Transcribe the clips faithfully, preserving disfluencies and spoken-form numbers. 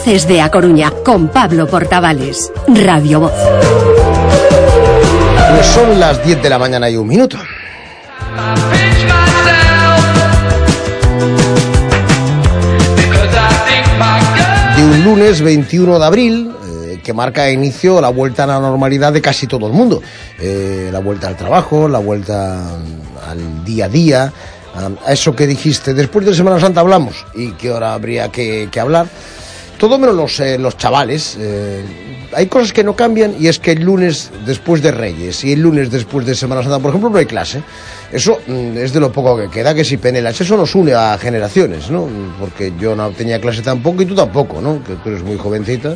Voces de A Coruña, con Pablo Portavales. Radio Voz. Pues son las diez de la mañana y un minuto. De un lunes veintiuno de abril, eh, que marca inicio la vuelta a la normalidad de casi todo el mundo. Eh, la vuelta al trabajo, la vuelta al día a día, a, a eso que dijiste. Después de Semana Santa hablamos, y que ahora habría que, que hablar. Todo menos los, eh, los chavales. Eh, hay cosas que no cambian, y es que el lunes después de Reyes y el lunes después de Semana Santa, por ejemplo, no hay clase. Eso mm, es de lo poco que queda, que si penelas. Eso nos une a generaciones, ¿no? Porque yo no tenía clase tampoco, y tú tampoco, ¿no? Que tú eres muy jovencita.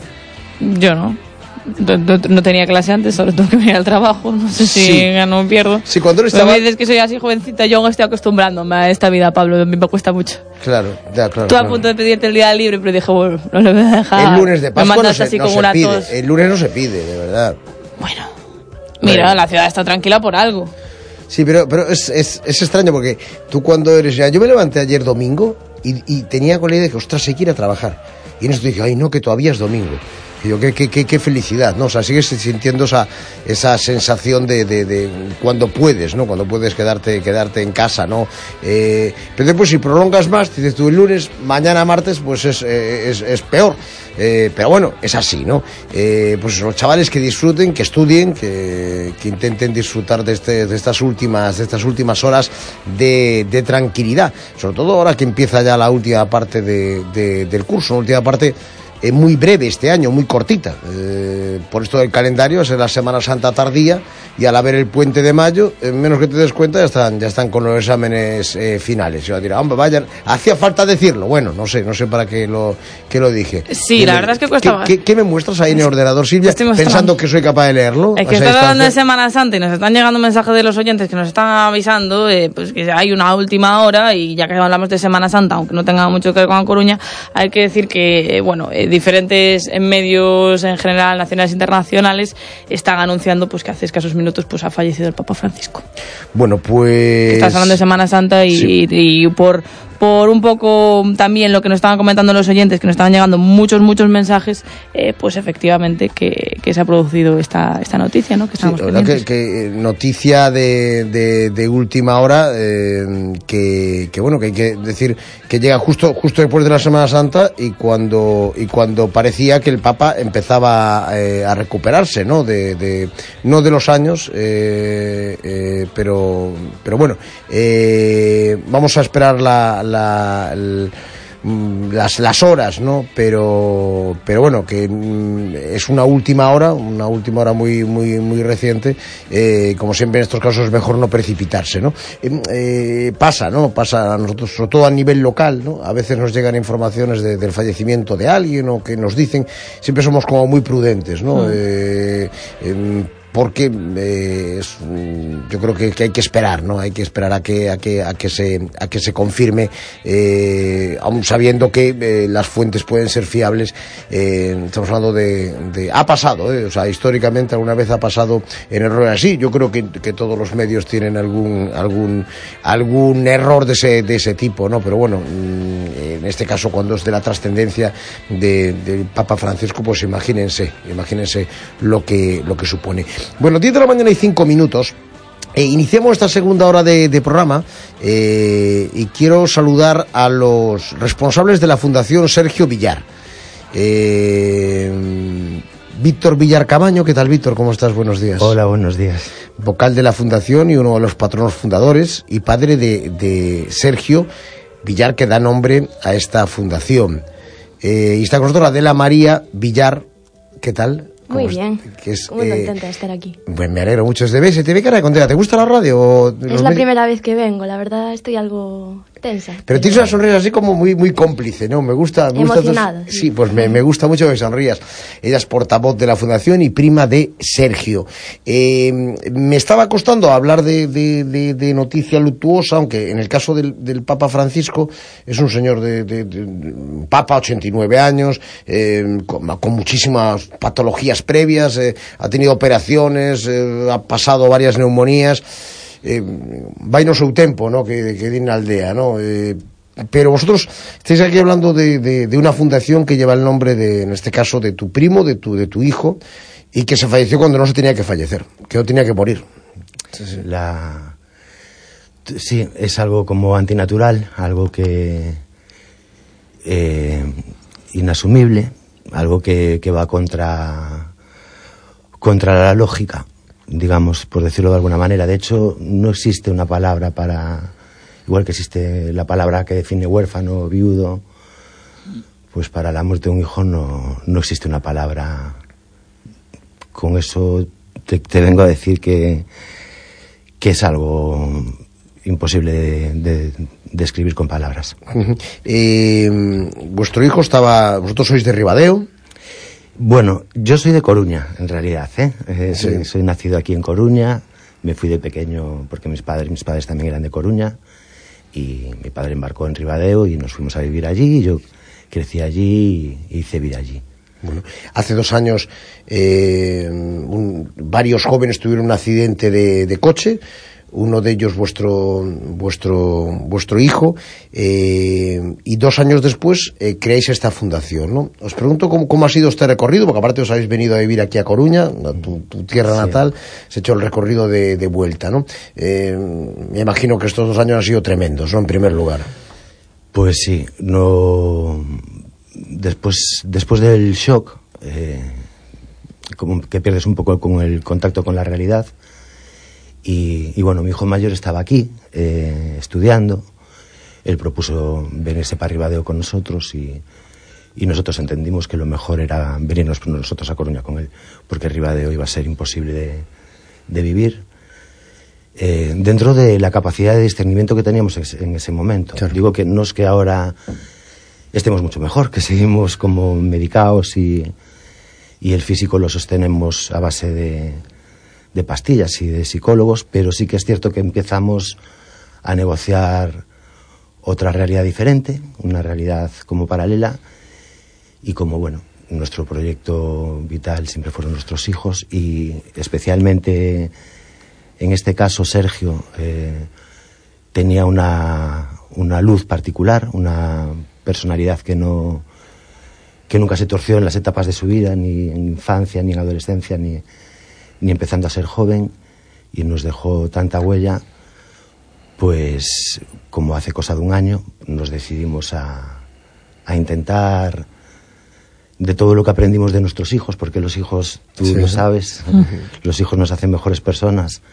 Yo no. No, no, no tenía clase antes, solo tengo que venir al trabajo. No sé si Sí. gano o pierdo. Sí, cuando eres Pero chaval... me dices que soy así jovencita, yo aún estoy acostumbrándome a esta vida, Pablo. A mí me cuesta mucho. Claro, ya, claro. Tú a claro. punto de pedirte el día libre, pero dije, bueno, no le voy a dejar. El lunes de Me Pascua no mandas se, así no como se una pide. tos. El lunes no se pide, de verdad. Bueno, mira, Bueno. la ciudad está tranquila por algo. Sí, pero, pero es, es, es extraño, porque tú cuando eres ya... Yo me levanté ayer domingo y, y tenía con la idea de que, ostras, hay que ir a trabajar. Y en eso dije, ay, no, que todavía es domingo. Y yo, qué, qué, qué, qué felicidad, ¿no? O sea, sigues sintiendo esa, esa sensación de, de, de cuando puedes, ¿no? Cuando puedes quedarte, quedarte en casa, ¿no? Eh, pero después, si prolongas más, dices tú el lunes, mañana martes, pues es, eh, es, es peor. Eh, pero bueno, es así, ¿no? Eh, pues los chavales que disfruten, que estudien, que, que intenten disfrutar de, este, de estas últimas, de estas últimas horas de, de tranquilidad. Sobre todo ahora que empieza ya la última parte de, de, del curso, la última parte... Eh, muy breve este año, muy cortita. Eh, por esto del calendario, es la Semana Santa tardía, y al haber el puente de mayo, eh, menos que te des cuenta, ya están, ya están con los exámenes eh, finales. Yo diré, hombre, vayan, hacía falta decirlo. Bueno, no sé, no sé para qué lo, qué lo dije. Sí, ¿Qué la me, verdad es que cuesta ¿qué, qué, ¿Qué me muestras ahí en el ordenador, Silvia? Estoy mostrando. Pensando que soy capaz de leerlo. Es que a esa está hablando de distancia. Semana Santa y nos están llegando mensajes de los oyentes que nos están avisando eh, pues que hay una última hora, y ya que hablamos de Semana Santa, aunque no tenga mucho que ver con A Coruña, hay que decir que, eh, bueno, eh, diferentes en medios en general, nacionales e internacionales, están anunciando pues que hace escasos minutos pues ha fallecido el Papa Francisco. Bueno, pues... Estás hablando de Semana Santa y, Sí. y, y por, por un poco también lo que nos estaban comentando los oyentes, que nos estaban llegando muchos, muchos mensajes, eh, pues efectivamente que, que se ha producido esta, esta noticia, ¿no? Que Sí, estamos la verdad que, pendientes. que noticia de, de, de última hora, eh, que, que bueno, que hay que decir que llega justo justo después de la Semana Santa, y cuando y cuando parecía que el Papa empezaba eh, a recuperarse, ¿no? De, de no de los años, eh, eh, pero pero bueno, eh, vamos a esperar la, la el, Las, las horas, ¿no? Pero, pero bueno, que mm, es una última hora, una última hora muy, muy, muy reciente. Eh, como siempre en estos casos es mejor no precipitarse, ¿no? Eh, eh, pasa, ¿no? Pasa a nosotros, sobre todo a nivel local, ¿no? A veces nos llegan informaciones de, del fallecimiento de alguien, o que nos dicen, siempre somos como muy prudentes, ¿no? Mm. Eh, eh, porque eh, es, yo creo que, que hay que esperar, ¿no? Hay que esperar a que a que a que se a que se confirme, eh, aun sabiendo que eh, las fuentes pueden ser fiables. Eh, estamos hablando de, de ha pasado, eh, o sea, históricamente alguna vez ha pasado en errores así. Yo creo que, que todos los medios tienen algún algún algún error de ese de ese tipo, ¿no? Pero bueno, en este caso, cuando es de la trascendencia de, del Papa Francisco, pues imagínense, imagínense lo que lo que supone. Bueno, diez de la mañana y cinco minutos. Eh, iniciamos esta segunda hora de, de programa, eh, y quiero saludar a los responsables de la Fundación Sergio Villar. Eh, Víctor Villar Camaño, ¿qué tal, Víctor? ¿Cómo estás? Buenos días. Hola, buenos días. Vocal de la Fundación y uno de los patronos fundadores, y padre de, de Sergio Villar, que da nombre a esta fundación. Eh, y está con nosotros Adela María Villar, ¿qué tal? Muy bien, que es, muy eh, contenta de estar aquí. Pues me alegro mucho. ¿Se te ve, se te ve cara de contenta? ¿Te gusta la radio? O Es los la medios? primera vez que vengo, la verdad estoy algo tensa. Pero tienes una sonrisa así como muy muy cómplice, ¿no? Me gusta... Me gusta Emocionada, tus... sí. Sí, pues me, me gusta mucho que sonrías. Ella es portavoz de la Fundación y prima de Sergio. Eh, me estaba costando hablar de, de, de, de noticia luctuosa, aunque en el caso del, del Papa Francisco es un señor de... de, de, de Papa, ochenta y nueve años, eh, con, con muchísimas patologías previas, eh, ha tenido operaciones, eh, ha pasado varias neumonías... Eh, vai no seu tempo, ¿no? que, que din na aldea, ¿no? Eh, pero vosotros estáis aquí hablando de, de, de una fundación que lleva el nombre de, en este caso, de tu primo, de tu, de tu hijo, y que se falleció cuando no se tenía que fallecer, que no tenía que morir. Sí, sí. La... sí, es algo como antinatural, algo que eh, inasumible, algo que, que va contra contra la lógica, digamos, por decirlo de alguna manera. De hecho, no existe una palabra para, igual que existe la palabra que define huérfano, viudo, pues para la muerte de un hijo no, no existe una palabra. Con eso te, te vengo a decir que, que es algo imposible de, de, de escribir con palabras. Uh-huh. eh, vuestro hijo estaba, vosotros sois de Ribadeo. Bueno, yo soy de Coruña, en realidad, ¿eh? Eh, sí. soy, soy nacido aquí en Coruña, me fui de pequeño porque mis padres, mis padres también eran de Coruña, y mi padre embarcó en Ribadeo y nos fuimos a vivir allí, y yo crecí allí y hice vida allí. Bueno, hace dos años eh, un, varios jóvenes tuvieron un accidente de, de coche, uno de ellos vuestro vuestro vuestro hijo, eh, y dos años después eh, creáis esta fundación, ¿no? Os pregunto cómo, cómo ha sido este recorrido, porque aparte os habéis venido a vivir aquí a Coruña, a tu, tu tierra natal, sí. Se ha hecho el recorrido de, de vuelta, ¿no? Eh, me imagino que estos dos años han sido tremendos, ¿no? En primer lugar. Pues sí, no... Después, después del shock, eh, como que pierdes un poco con el contacto con la realidad. Y, y bueno, mi hijo mayor estaba aquí, eh, estudiando. Él propuso venirse para Ribadeo con nosotros y, y nosotros entendimos que lo mejor era venirnos nosotros a Coruña con él, porque Ribadeo iba a ser imposible de, de vivir. Eh, dentro de la capacidad de discernimiento que teníamos en, en ese momento. Claro. Digo que no es que ahora estemos mucho mejor, que seguimos como medicados y, y el físico lo sostenemos a base de... de pastillas y de psicólogos, pero sí que es cierto que empezamos a negociar otra realidad diferente, una realidad como paralela, y como, bueno, nuestro proyecto vital siempre fueron nuestros hijos, y especialmente en este caso Sergio eh, tenía una, una luz particular, una personalidad que no que nunca se torció en las etapas de su vida, ni en infancia, ni en adolescencia, ni ni empezando a ser joven, y nos dejó tanta huella, pues como hace cosa de un año nos decidimos a, a intentar, de todo lo que aprendimos de nuestros hijos, porque los hijos, tú sí. lo sabes, uh-huh. los hijos nos hacen mejores personas,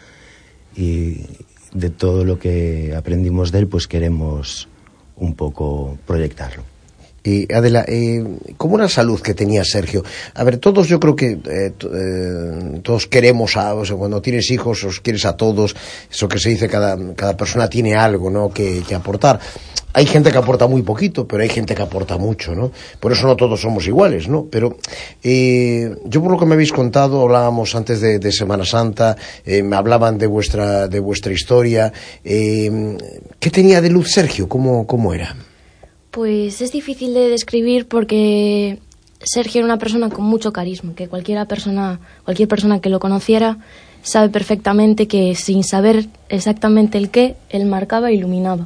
y de todo lo que aprendimos de él, pues queremos un poco proyectarlo. Y Adela, eh, ¿cómo era la salud que tenía Sergio? A ver, todos yo creo que eh, eh, todos queremos a, o sea, cuando tienes hijos os quieres a todos, eso que se dice, cada, cada persona tiene algo, ¿no?, que, que aportar. Hay gente que aporta muy poquito, pero hay gente que aporta mucho, ¿no? Por eso no todos somos iguales, ¿no? Pero eh, yo, por lo que me habéis contado, hablábamos antes de, de Semana Santa, eh, me hablaban de vuestra de vuestra historia. Eh, ¿Qué tenía de luz Sergio? ¿Cómo, cómo era? Pues es difícil de describir porque Sergio era una persona con mucho carisma, que cualquiera persona, cualquier persona que lo conociera sabe perfectamente que sin saber exactamente el qué, él marcaba e iluminaba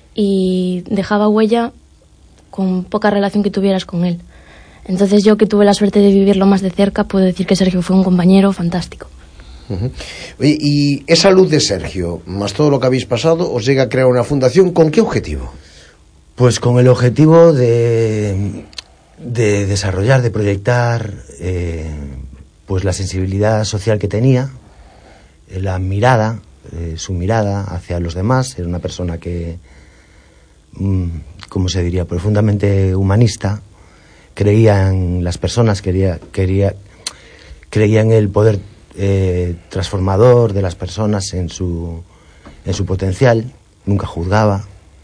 y dejaba huella con poca relación que tuvieras con él. Entonces yo, que tuve la suerte de vivirlo más de cerca, puedo decir que Sergio fue un compañero fantástico. Uh-huh. Oye, y esa luz de Sergio, más todo lo que habéis pasado, os llega a crear una fundación, ¿con qué objetivo? Pues con el objetivo de, de desarrollar, de proyectar eh, pues la sensibilidad social que tenía, eh, la mirada, eh, su mirada hacia los demás. Era una persona que, mm, ¿cómo se diría?, profundamente humanista, creía en las personas, quería, quería, creía en el poder eh, transformador de las personas, en su, en su potencial, nunca juzgaba.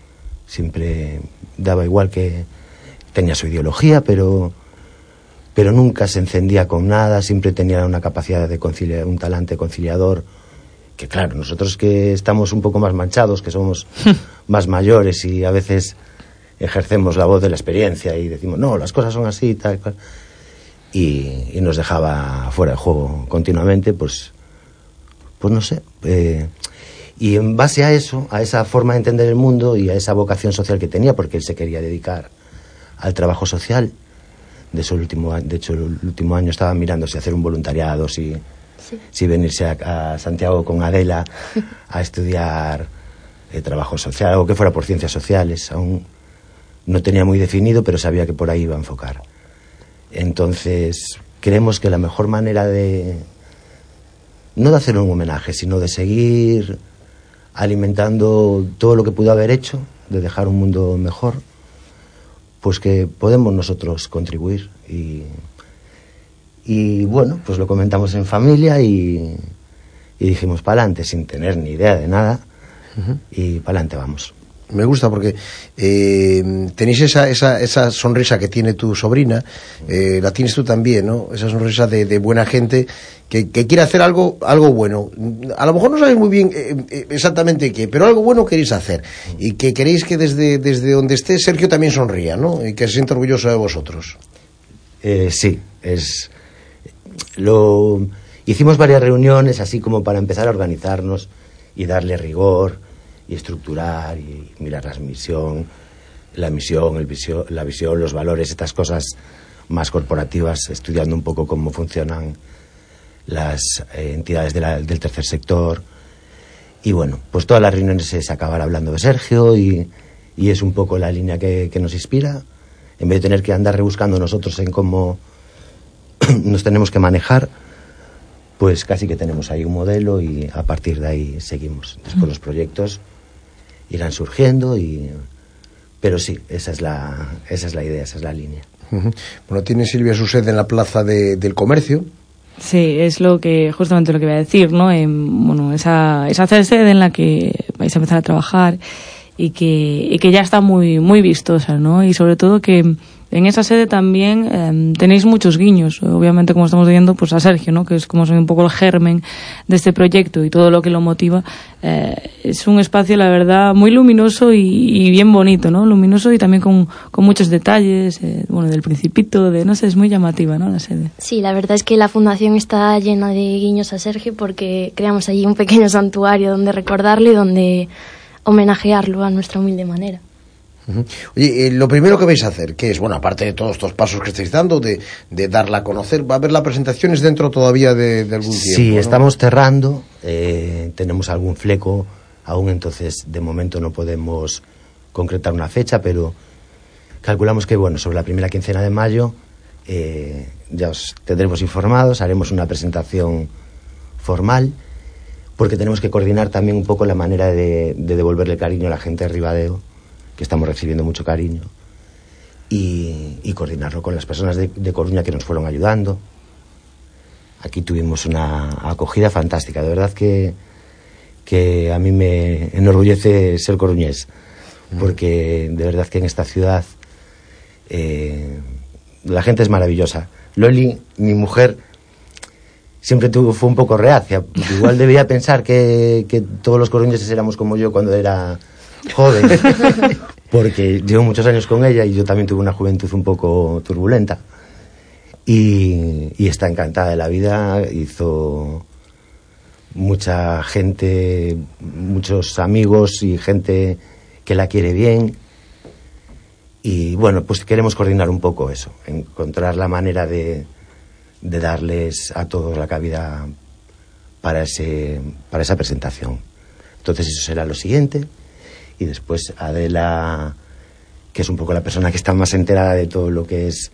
Siempre daba igual, que tenía su ideología, pero, pero nunca se encendía con nada, siempre tenía una capacidad de conciliar, un talante conciliador, que claro, nosotros que estamos un poco más manchados, que somos más mayores y a veces ejercemos la voz de la experiencia y decimos, no, las cosas son así, tal cual, y, y nos dejaba fuera de juego continuamente, pues, pues no sé, eh, Y en base a eso, a esa forma de entender el mundo y a esa vocación social que tenía, porque él se quería dedicar al trabajo social, de, eso el último, de hecho el último año estaba mirando si hacer un voluntariado, si, sí. si venirse a, a Santiago con Adela a estudiar eh, trabajo social, algo que fuera por ciencias sociales. Aún no tenía muy definido, pero sabía que por ahí iba a enfocar. Entonces, creemos que la mejor manera de, no de hacer un homenaje, sino de seguir alimentando todo lo que pudo haber hecho, de dejar un mundo mejor, pues que podemos nosotros contribuir. Y, y bueno, pues lo comentamos en familia y, y dijimos pa'lante, sin tener ni idea de nada, uh-huh. y pa'lante vamos. Me gusta porque eh, tenéis esa, esa, esa sonrisa que tiene tu sobrina, eh, la tienes tú también, ¿no? Esa sonrisa de, de buena gente que, que quiere hacer algo, algo bueno. A lo mejor no sabéis muy bien eh, exactamente qué, pero algo bueno queréis hacer. Y que queréis que desde, desde donde esté Sergio también sonría, ¿no? Y que se sienta orgulloso de vosotros. Eh, sí, es... lo hicimos varias reuniones así como para empezar a organizarnos y darle rigor y estructurar y mirar la misión, la misión, el visio, la visión, los valores, estas cosas más corporativas, estudiando un poco cómo funcionan las eh, entidades de la, del tercer sector. Y bueno, pues todas las reuniones es acabar hablando de Sergio y, y es un poco la línea que, que nos inspira. En vez de tener que andar rebuscando nosotros en cómo nos tenemos que manejar, pues casi que tenemos ahí un modelo y a partir de ahí seguimos. Después los proyectos irán surgiendo y... pero sí, esa es la, esa es la idea, esa es la línea. Uh-huh. Bueno, tiene Silvia su sede en la Plaza de, del Comercio. Sí, es lo que, justamente lo que voy a decir, ¿no? Eh, bueno, esa, esa sede en la que vais a empezar a trabajar y que, y que ya está muy, muy vistosa, ¿no? Y sobre todo que en esa sede también eh, tenéis muchos guiños, obviamente, como estamos viendo, pues a Sergio, ¿no? Que es como un poco el germen de este proyecto y todo lo que lo motiva. Eh, es un espacio, la verdad, muy luminoso y, y bien bonito, ¿no? Luminoso y también con, con muchos detalles, eh, bueno, del Principito, de, no sé, es muy llamativa, ¿no? La sede. Sí, la verdad es que la fundación está llena de guiños a Sergio porque creamos allí un pequeño santuario donde recordarle y donde homenajearlo a nuestra humilde manera. Oye, eh, lo primero que vais a hacer, ¿qué es? Bueno, aparte de todos estos pasos que estáis dando, de, de darla a conocer, ¿va a haber las presentaciones dentro todavía de, de algún tiempo? Sí, ¿no? Estamos cerrando, eh, tenemos algún fleco aún, entonces de momento no podemos concretar una fecha, pero calculamos que, bueno, sobre la primera quincena de mayo eh, ya os tendremos informados, haremos una presentación formal, porque tenemos que coordinar también un poco la manera de, de devolverle cariño a la gente de Ribadeo, que estamos recibiendo mucho cariño, y, y coordinarlo con las personas de, de Coruña que nos fueron ayudando. Aquí tuvimos una acogida fantástica, de verdad que, que a mí me enorgullece ser coruñés, porque de verdad que en esta ciudad eh, la gente es maravillosa. Loli, mi mujer, siempre tuvo, fue un poco reacia, igual debía pensar que, que todos los coruñeses éramos como yo cuando era joven, porque llevo muchos años con ella y yo también tuve una juventud un poco turbulenta y, y está encantada de la vida. Hizo mucha gente, muchos amigos y gente que la quiere bien y bueno, pues queremos coordinar un poco eso, encontrar la manera de, de darles a todos la cabida para, ese, para esa presentación. Entonces eso será lo siguiente. Y después Adela, que es un poco la persona que está más enterada de todo lo que es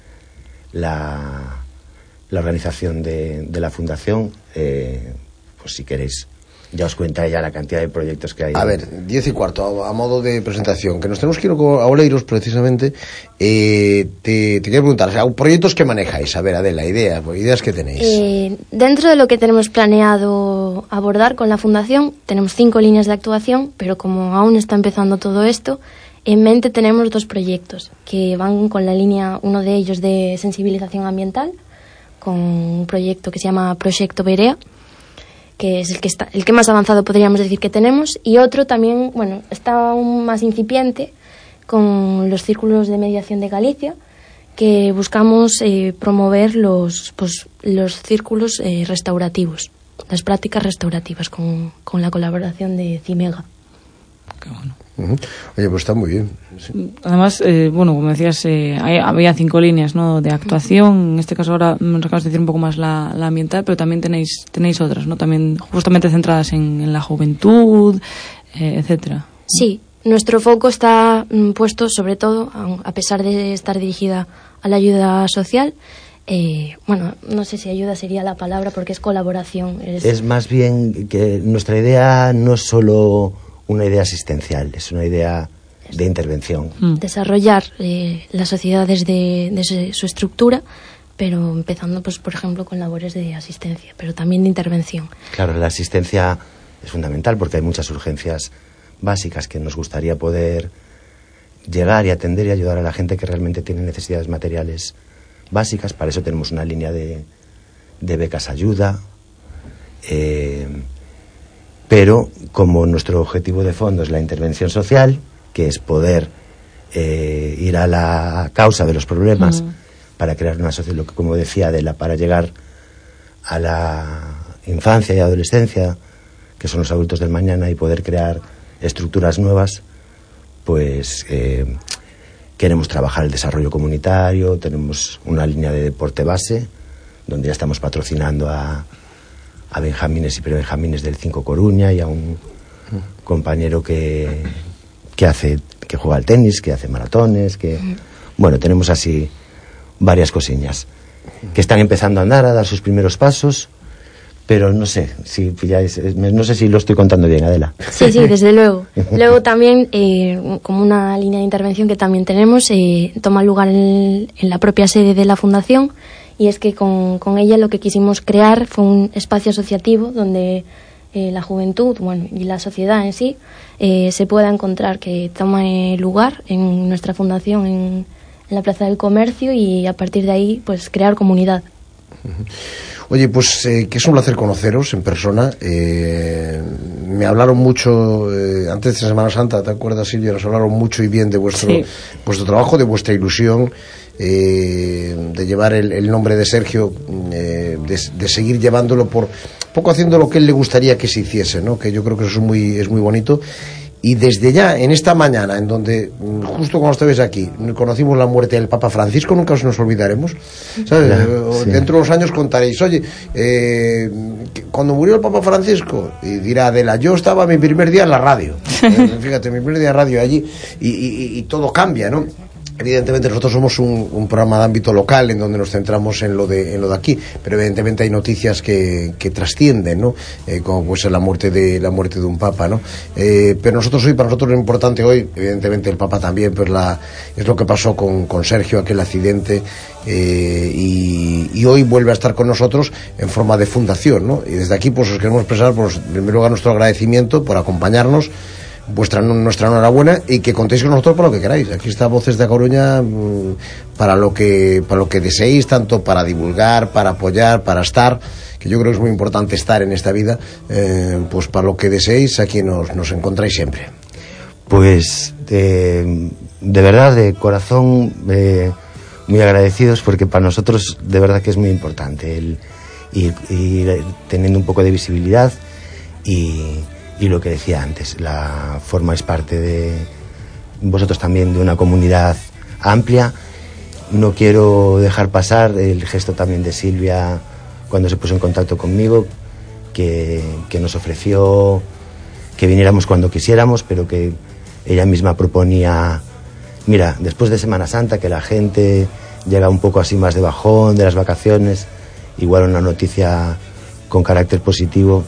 la, la organización de, de la fundación, eh, pues si queréis, ya os cuenta ella la cantidad de proyectos que hay. A ver, diez y cuarto, a, a modo de presentación, que nos tenemos que ir a Oleiros precisamente, eh, te, te quiero preguntar, o sea, proyectos que manejáis, a ver, Adela, ideas, ideas que tenéis. Eh, dentro de lo que tenemos planeado abordar con la fundación, tenemos cinco líneas de actuación, pero como aún está empezando todo esto, en mente tenemos dos proyectos que van con la línea, uno de ellos de sensibilización ambiental, con un proyecto que se llama Proyecto Berea, que es el que está, el que más avanzado podríamos decir que tenemos, y otro también, bueno, está aún más incipiente, con los círculos de mediación de Galicia, que buscamos eh, promover los, pues, los círculos eh, restaurativos. las prácticas restaurativas con, con la colaboración de Cimega. Qué bueno. Uh-huh. Oye, pues está muy bien. Sí. Además, eh, bueno, como decías, eh, hay, había cinco líneas, ¿no?, de actuación. En este caso ahora nos acabas de decir un poco más la, la ambiental, pero también tenéis tenéis otras, ¿no?, también justamente centradas en, en la juventud, eh, etcétera. Sí, nuestro foco está mm, puesto sobre todo, a pesar de estar dirigida a la ayuda social, eh, bueno, no sé si ayuda sería la palabra porque es colaboración. Es, es más bien que nuestra idea no es solo una idea asistencial, es una idea de intervención. Desarrollar eh, la sociedad desde, desde su estructura, pero empezando, pues, por ejemplo, con labores de asistencia, pero también de intervención. Claro, la asistencia es fundamental porque hay muchas urgencias básicas que nos gustaría poder llegar y atender y ayudar a la gente que realmente tiene necesidades materiales básicas. Para eso tenemos una línea de, de becas ayuda, eh, pero como nuestro objetivo de fondo es la intervención social, que es poder eh, ir a la causa de los problemas mm. para crear una sociedad, lo que como decía Adela, para llegar a la infancia y adolescencia, que son los adultos del mañana, y poder crear estructuras nuevas, pues eh, queremos trabajar el desarrollo comunitario. Tenemos una línea de deporte base, donde ya estamos patrocinando a, a benjamines y prebenjamines del cinco Coruña y a un compañero que, que hace que juega al tenis, que hace maratones, que bueno, tenemos así varias cosillas que están empezando a andar, a dar sus primeros pasos. Pero no sé si pilláis, no sé si lo estoy contando bien, Adela. Sí, sí, desde luego. Luego también, eh, como una línea de intervención que también tenemos, eh, toma lugar en, en la propia sede de la Fundación, y es que con, con ella lo que quisimos crear fue un espacio asociativo donde eh, la juventud, bueno, y la sociedad en sí eh, se pueda encontrar, que tome lugar en nuestra fundación en, en la Plaza del Comercio, y a partir de ahí pues crear comunidad. Oye, pues eh, que es un placer conoceros en persona. Eh, me hablaron mucho eh, antes de Semana Santa, ¿te acuerdas, Silvia? Nos hablaron mucho y bien de vuestro, sí. vuestro trabajo, de vuestra ilusión, eh, de llevar el, el nombre de Sergio, eh, de, de seguir llevándolo, por poco haciendo lo que él le gustaría que se hiciese, ¿no? Que yo creo que eso es muy, es muy bonito. Y desde ya, en esta mañana, en donde, justo cuando estabais aquí, conocimos la muerte del Papa Francisco, nunca nos olvidaremos, ¿sabes? Claro, sí. Dentro de unos años contaréis, oye, eh, cuando murió el Papa Francisco, y dirá Adela, yo estaba mi primer día en la radio, eh, fíjate, mi primer día en radio allí, y, y, y todo cambia, ¿no? Evidentemente nosotros somos un, un programa de ámbito local en donde nos centramos en lo de en lo de aquí, pero evidentemente hay noticias que, que trascienden, ¿no? Eh, como puede ser la muerte de la muerte de un papa, ¿no? Eh, pero nosotros hoy, para nosotros lo importante hoy, evidentemente el papa también, pues la es lo que pasó con, con Sergio, aquel accidente, eh, y, y hoy vuelve a estar con nosotros en forma de fundación, ¿no? Y desde aquí pues os queremos expresar, pues, en primer lugar, nuestro agradecimiento por acompañarnos, vuestra nuestra enhorabuena, y que contéis con nosotros por lo que queráis. Aquí está Voces de Coruña para lo que para lo que deseéis, tanto para divulgar, para apoyar, para estar, que yo creo que es muy importante estar en esta vida, eh, pues para lo que deseéis, aquí nos, nos encontráis siempre. Pues de, de verdad, de corazón, eh, muy agradecidos, porque para nosotros de verdad que es muy importante el ir, ir teniendo un poco de visibilidad. y Y lo que decía antes, la formáis parte de vosotros también de una comunidad amplia. No quiero dejar pasar el gesto también de Silvia cuando se puso en contacto conmigo, que, que nos ofreció que viniéramos cuando quisiéramos, pero que ella misma proponía, mira, después de Semana Santa, que la gente llega un poco así más de bajón de las vacaciones, igual una noticia con carácter positivo.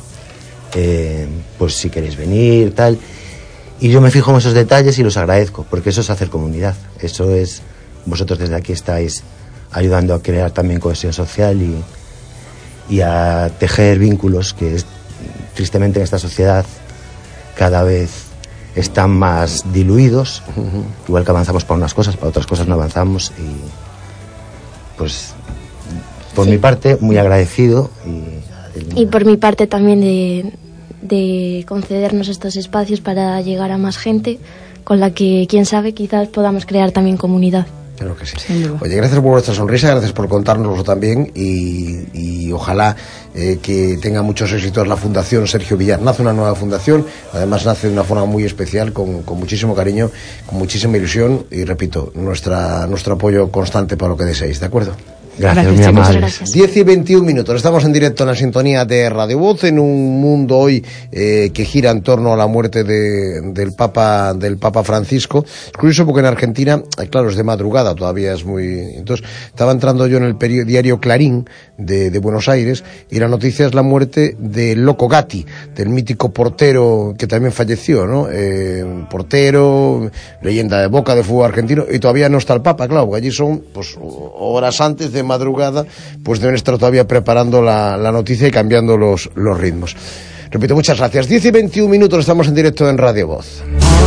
Eh, pues si queréis venir, tal. Y yo me fijo en esos detalles y los agradezco, porque eso es hacer comunidad. Eso es, vosotros desde aquí estáis ayudando a crear también cohesión social y, y a tejer vínculos que es, tristemente en esta sociedad cada vez están más diluidos. Uh-huh. Igual que avanzamos para unas cosas, para otras cosas no avanzamos. Y pues por sí. mi parte muy agradecido. Y, y por mi parte también de de concedernos estos espacios para llegar a más gente, con la que, quién sabe, quizás podamos crear también comunidad. Claro que sí. Oye, gracias por vuestra sonrisa, gracias por contárnoslo también y, y ojalá eh, que tenga muchos éxitos la Fundación Sergio Villar. Nace una nueva fundación, además nace de una forma muy especial, con, con muchísimo cariño, con muchísima ilusión y repito, nuestra, nuestro apoyo constante para lo que deseéis, ¿de acuerdo? Gracias, gracias, mi amable. diez y veintiún minutos, estamos en directo en la sintonía de Radio Voz, en un mundo hoy eh, que gira en torno a la muerte de, del Papa del Papa Francisco. Es curioso porque en Argentina, eh, claro, es de madrugada, todavía es muy... Entonces, estaba entrando yo en el periódico, diario Clarín de, de Buenos Aires, y la noticia es la muerte de Loco Gatti, del mítico portero que también falleció, ¿no? Eh, portero, leyenda de Boca, de fútbol argentino, y todavía no está el Papa, claro, porque allí son pues horas antes de madrugada, pues deben estar todavía preparando la, la noticia y cambiando los, los ritmos. Repito, muchas gracias. diez y veintiún minutos, estamos en directo en Radio Voz.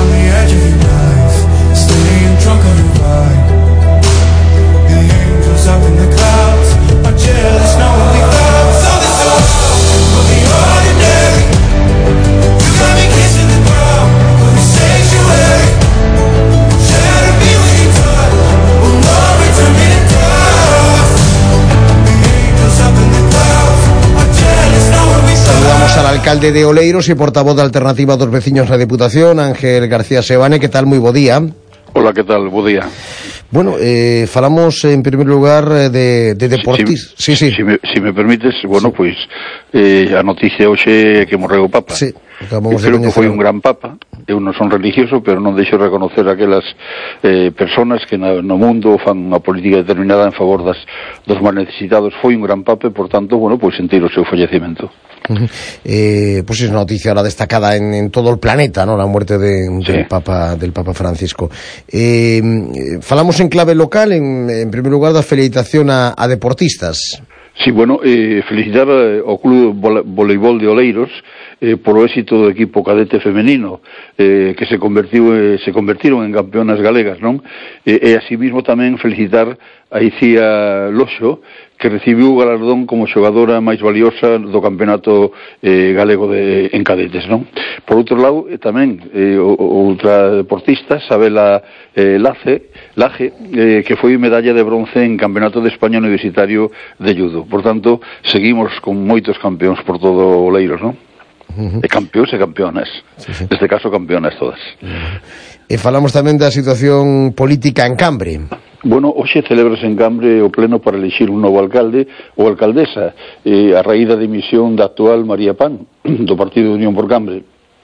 Al alcalde de Oleiros y portavoz de Alternativa dos Veciños en la Diputación, Ángel García Sebane. Que tal? Moi bo día. Hola, que tal? Bo día. Bueno, eh, falamos en primer lugar de, de deportis. Si, si, sí, sí. Si me, si me permites, bueno, sí. Pois eh, a noticia hoxe é que morreu o Papa. Sí. Eu creo que foi un gran Papa. Eu non son religioso, pero non deixo reconocer aquelas eh, personas que no, no mundo fan unha política determinada en favor das, dos máis necesitados. Foi un gran Papa e, por tanto, bueno, pois sentir o seu fallecimento. Uh-huh. Eh, pues es una noticia ahora destacada en, en todo el planeta, ¿no? La muerte de, sí. del Papa del Papa Francisco. Eh, falamos en clave local, en, en primer lugar, da felicitación a, a deportistas. Sí, bueno, eh, felicitar ao Club Voleibol de Oleiros eh, por o éxito do equipo cadete femenino eh, que se convertiu eh, se convertiron en campeonas galegas, non? E, e así mismo tamén felicitar a Icía Loxo, que recibiu o galardón como xogadora máis valiosa do campeonato eh, galego de, en cadetes, non? Por outro lado, eh, tamén eh, outra deportista, Sabela eh, Lace, Laje, eh, que foi medalla de bronce en Campeonato de España Universitario de Judo. Por tanto, seguimos con moitos campeóns por todo o Oleiros, non? Uh-huh. E campeóns e campeonas. Sí, sí. Neste caso, campeonas todas. Uh-huh. E falamos tamén da situación política en Cambre. Bueno, hoxe celebrase en Cambre o pleno para elixir un novo alcalde ou alcaldesa eh, a raíz da dimisión da actual María Pan do Partido de Unión por Cambre.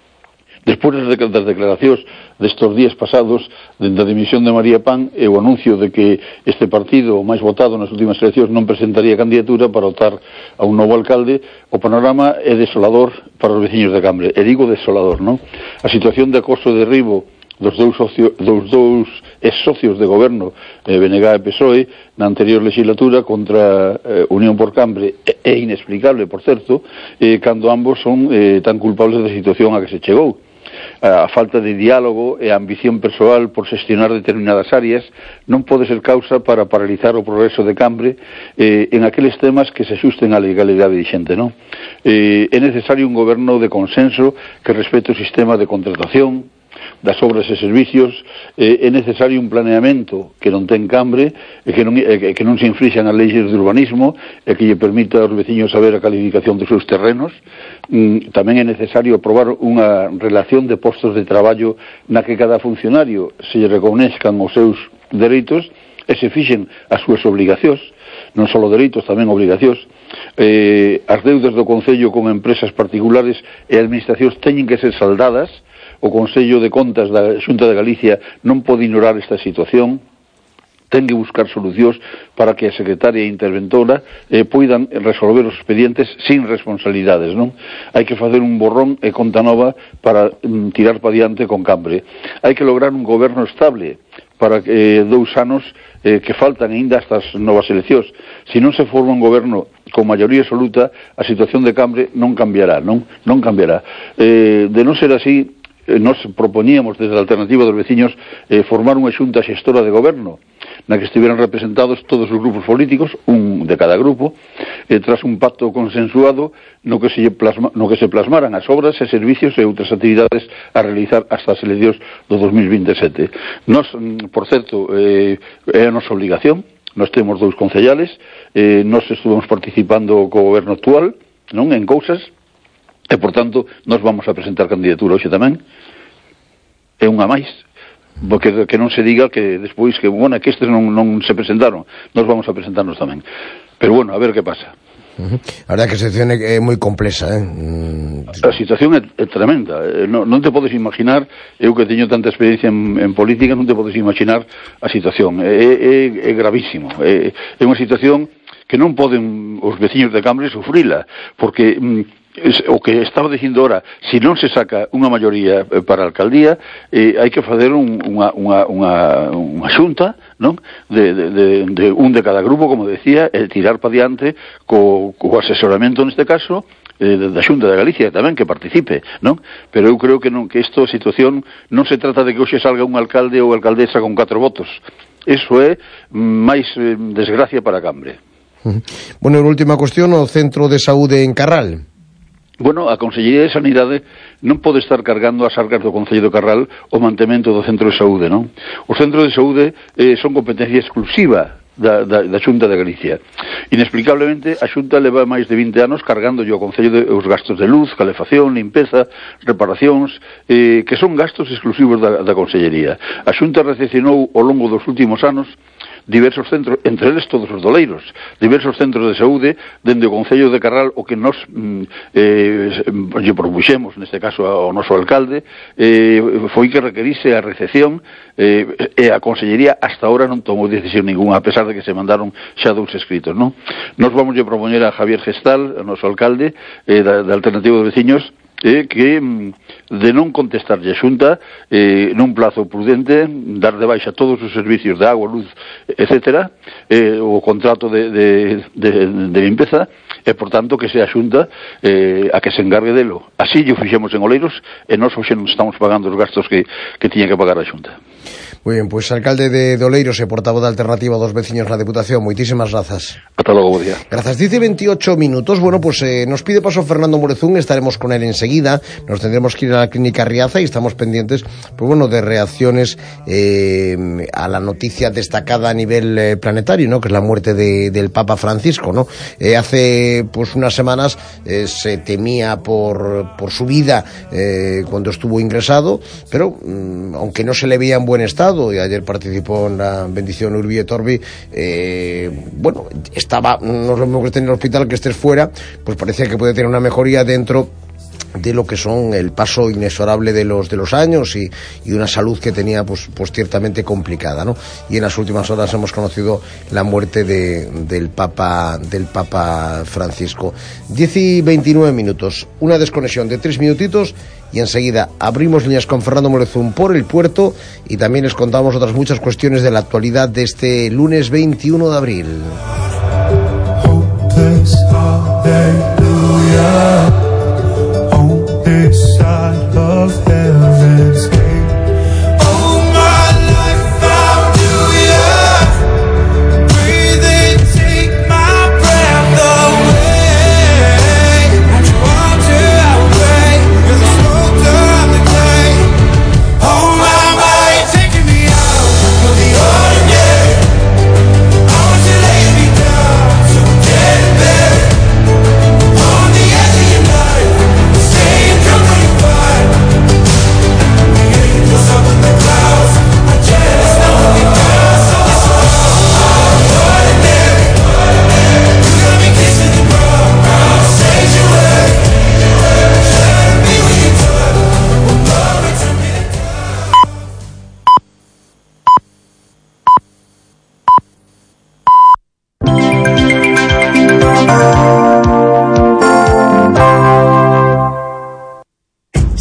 Despois das declaracións destes días pasados da dimisión de María Pan e o anuncio de que este partido, o máis votado nas últimas eleccións, non presentaría candidatura para optar a un novo alcalde, o panorama é desolador para os veciños de Cambre. E digo desolador, non? A situación de acoso e derribo dos dous, socio, dos dous ex-socios de goberno, eh, B N G e P S O E, na anterior legislatura contra eh, Unión por Cambre, é, é inexplicable, por certo, eh, cando ambos son eh, tan culpables da situación a que se chegou. A falta de diálogo e a ambición persoal por xestionar determinadas áreas non pode ser causa para paralizar o progreso de Cambre eh, en aqueles temas que se axusten á legalidade vixente, non? Eh, é necesario un goberno de consenso que respete o sistema de contratación das obras e servicios, eh, é necesario un planeamento que non ten Cambre e que non, eh, que non se infrixan as leis de urbanismo e que lle permita aos veciños saber a calificación dos seus terrenos. Mm, tamén é necesario aprobar unha relación de postos de traballo na que cada funcionario se lle reconezcan os seus dereitos e se fixen as súas obligacións, non só dereitos, tamén obligacións. Eh, as deudas do Concello con empresas particulares e administracións teñen que ser saldadas. O Consello de Contas da Xunta de Galicia non pode ignorar esta situación, ten que buscar solucións para que a secretaria interventora eh, poidan resolver os expedientes sin responsabilidades, non? Hai que facer un borrón e conta nova para mm, tirar pa diante con Cambre. Hai que lograr un goberno estable para que eh, dous anos eh, que faltan aínda estas novas eleccións. Se non se forma un goberno con maioría absoluta, a situación de Cambre non cambiará, non? Non cambiará. Eh, de non ser así, nos proponíamos desde a Alternativa dos Veciños eh, formar unha xunta xestora de goberno na que estiveran representados todos os grupos políticos, un de cada grupo, eh, tras un pacto consensuado no que se plasma, no que se plasmaran as obras e servicios e outras actividades a realizar hasta as eleccións do dos mil veintisiete. Nos, por certo, eh, é a nosa obligación. Nós temos dous concellales, eh, nós estuvemos participando co goberno actual, non, en cousas, e, por tanto, nós vamos a presentar candidatura hoxe tamén. É unha máis, porque que non se diga que despois que, bueno, que estes non, non se presentaron, nós vamos a presentarnos tamén. Pero, bueno, a ver que pasa. Uh-huh. A verdad que a situación é moi complexa, eh? Mm. A situación é, é tremenda. Non, non te podes imaginar, eu que teño tanta experiencia en, en política, non te podes imaginar a situación. É, é, é gravísimo. É, é unha situación que non poden os veciños de Cambre sufrila, porque mm, es, o que estaba dicindo ahora, se non se saca unha maioría para a alcaldía, eh, hai que fazer un, unha, unha, unha, unha xunta, non? De, de, de, de un de cada grupo, como decía, e tirar para diante co, co asesoramento, neste caso, eh, da Xunta de Galicia tamén, que participe, non? Pero eu creo que non, que esta situación non se trata de que hoxe salga un alcalde ou alcaldesa con catro votos. Eso é máis eh, desgracia para Cambre. Bueno, e última cuestión, o Centro de Saúde en Carral. Bueno, a Consellería de Sanidade non pode estar cargando as arcas do Concello de Carral o mantemento do Centro de Saúde, non? Os centros de saúde eh, son competencia exclusiva da, da, da Xunta de Galicia. Inexplicablemente, a Xunta leva máis de vinte anos cargando ao Concello de, os gastos de luz, calefacción, limpeza, reparacións, eh, que son gastos exclusivos da, da Consellería. A Xunta recepcionou ao longo dos últimos anos diversos centros, entre eles todos os doleiros, diversos centros de saúde dende o Concello de Carral, o que nós mm, eh, lle propuxemos, neste caso ao noso alcalde, eh, foi que requerise a recepción, eh, e a Consellería hasta ahora non tomou decisión ninguna, a pesar de que se mandaron xa dous escritos, non? Nos vamos a propoñer a Javier Gestal, o noso alcalde, eh, da, da Alternativa de Veciños, Eh, que de non contestarlle a Xunta eh, nun plazo prudente, dar de baixa todos os servicios de agua, luz, etcétera, eh, o contrato de, de, de, de limpeza, e, por tanto, que sea a Xunta eh, a que se encargue delo. Así lle fixemos en Oleiros, e nós hoxe non estamos pagando os gastos que, que tiña que pagar a Xunta. Muy bien, pues alcalde de Oleiros e portavoz da Alternativa dos Veciños na Deputación, moitísimas grazas. Ata logo, bo día. Grazas. Dice veintiocho minutos. Bueno, pues eh, nos pide paso Fernando Morezún, estaremos con él enseguida. Nos tendremos que ir a la clínica Riaza y estamos pendientes, pues bueno, de reacciones eh, a la noticia destacada a nivel eh, planetario, ¿no? Que es la muerte de, del Papa Francisco, ¿no? Eh, hace pues unas semanas eh, se temía por, por su vida eh, cuando estuvo ingresado, pero mm, aunque no se le veía en buen estado, y ayer participó en la bendición Urbi et Orbi, eh, bueno, estaba, no es lo mismo que esté en el hospital que estés fuera, pues parecía que puede tener una mejoría dentro de lo que son el paso inexorable de los de los años y, y de una salud que tenía pues pues ciertamente complicada, ¿no? Y en las últimas horas hemos conocido la muerte de, del Papa del Papa Francisco. diez y veintinueve minutos, una desconexión de tres minutitos y enseguida abrimos líneas con Fernando Morezún por el puerto y también les contamos otras muchas cuestiones de la actualidad de este lunes veintiuno de abril. This side of heaven's gate. All my life found you, yeah. Breathe in, take my breath away. And you wander away with the smoke of the clay. Oh my mind, taking me out of the ordinary. I want you to lay me down.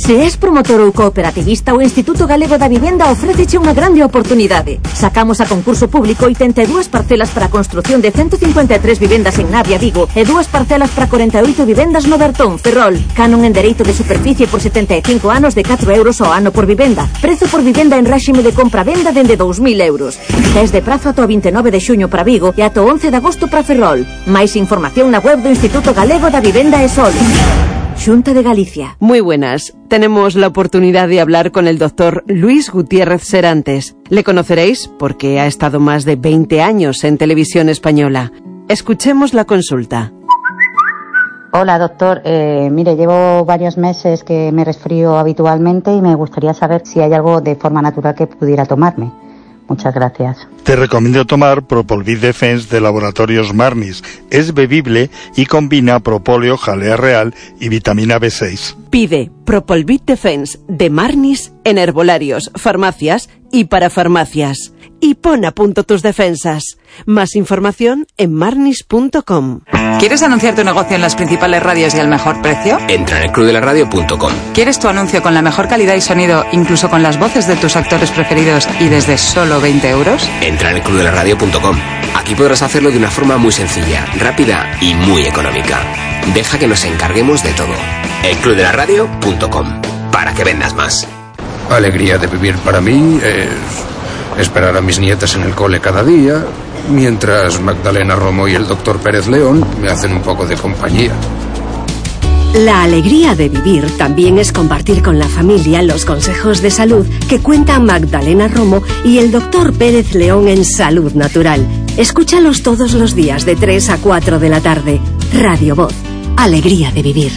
Se és promotor ou cooperativista, o Instituto Galego da Vivenda ofréceche unha grande oportunidade. Sacamos a concurso público oitenta e dúas parcelas para a construción de ciento cincuenta e tres vivendas en Navia, Vigo, e dúas parcelas para corenta e oito vivendas no Bertón, Ferrol. Canon en dereito de superficie por setenta e cinco anos de catro euros ao ano por vivenda. Prezo por vivenda en réxime de compra-venda dende dous mil euros. Tes de prazo ata o vinte e nove de xuño para Vigo e ata o once de agosto para Ferrol. Máis información na web do Instituto Galego da Vivenda e Sol. Xunta de Galicia. Muy buenas. Tenemos la oportunidad de hablar con el doctor Luis Gutiérrez Serantes. Le conoceréis porque ha estado más de veinte años en Televisión Española. Escuchemos la consulta. Hola, doctor. Eh, mire, llevo varios meses que me resfrío habitualmente y me gustaría saber si hay algo de forma natural que pudiera tomarme. Muchas gracias. Te recomiendo tomar Propolvid Defense de Laboratorios Marnis. Es bebible y combina propóleo, jalea real y vitamina B seis. Pide Propolvid Defense de Marnis en herbolarios, farmacias y para farmacias. Y pon a punto tus defensas. Más información en marnis punto com. ¿Quieres anunciar tu negocio en las principales radios y al mejor precio? Entra en el club de la radio punto com. ¿Quieres tu anuncio con la mejor calidad y sonido, incluso con las voces de tus actores preferidos y desde solo veinte euros? Entra en el club de la radio punto com. Aquí podrás hacerlo de una forma muy sencilla, rápida y muy económica. Deja que nos encarguemos de todo. el club de la radio punto com. Para que vendas más. Alegría de vivir para mí es esperar a mis nietas en el cole cada día, mientras Magdalena Romo y el doctor Pérez León me hacen un poco de compañía. La alegría de vivir también es compartir con la familia los consejos de salud que cuentan Magdalena Romo y el doctor Pérez León en Salud Natural. Escúchalos todos los días de tres a cuatro de la tarde. Radio Voz. Alegría de vivir.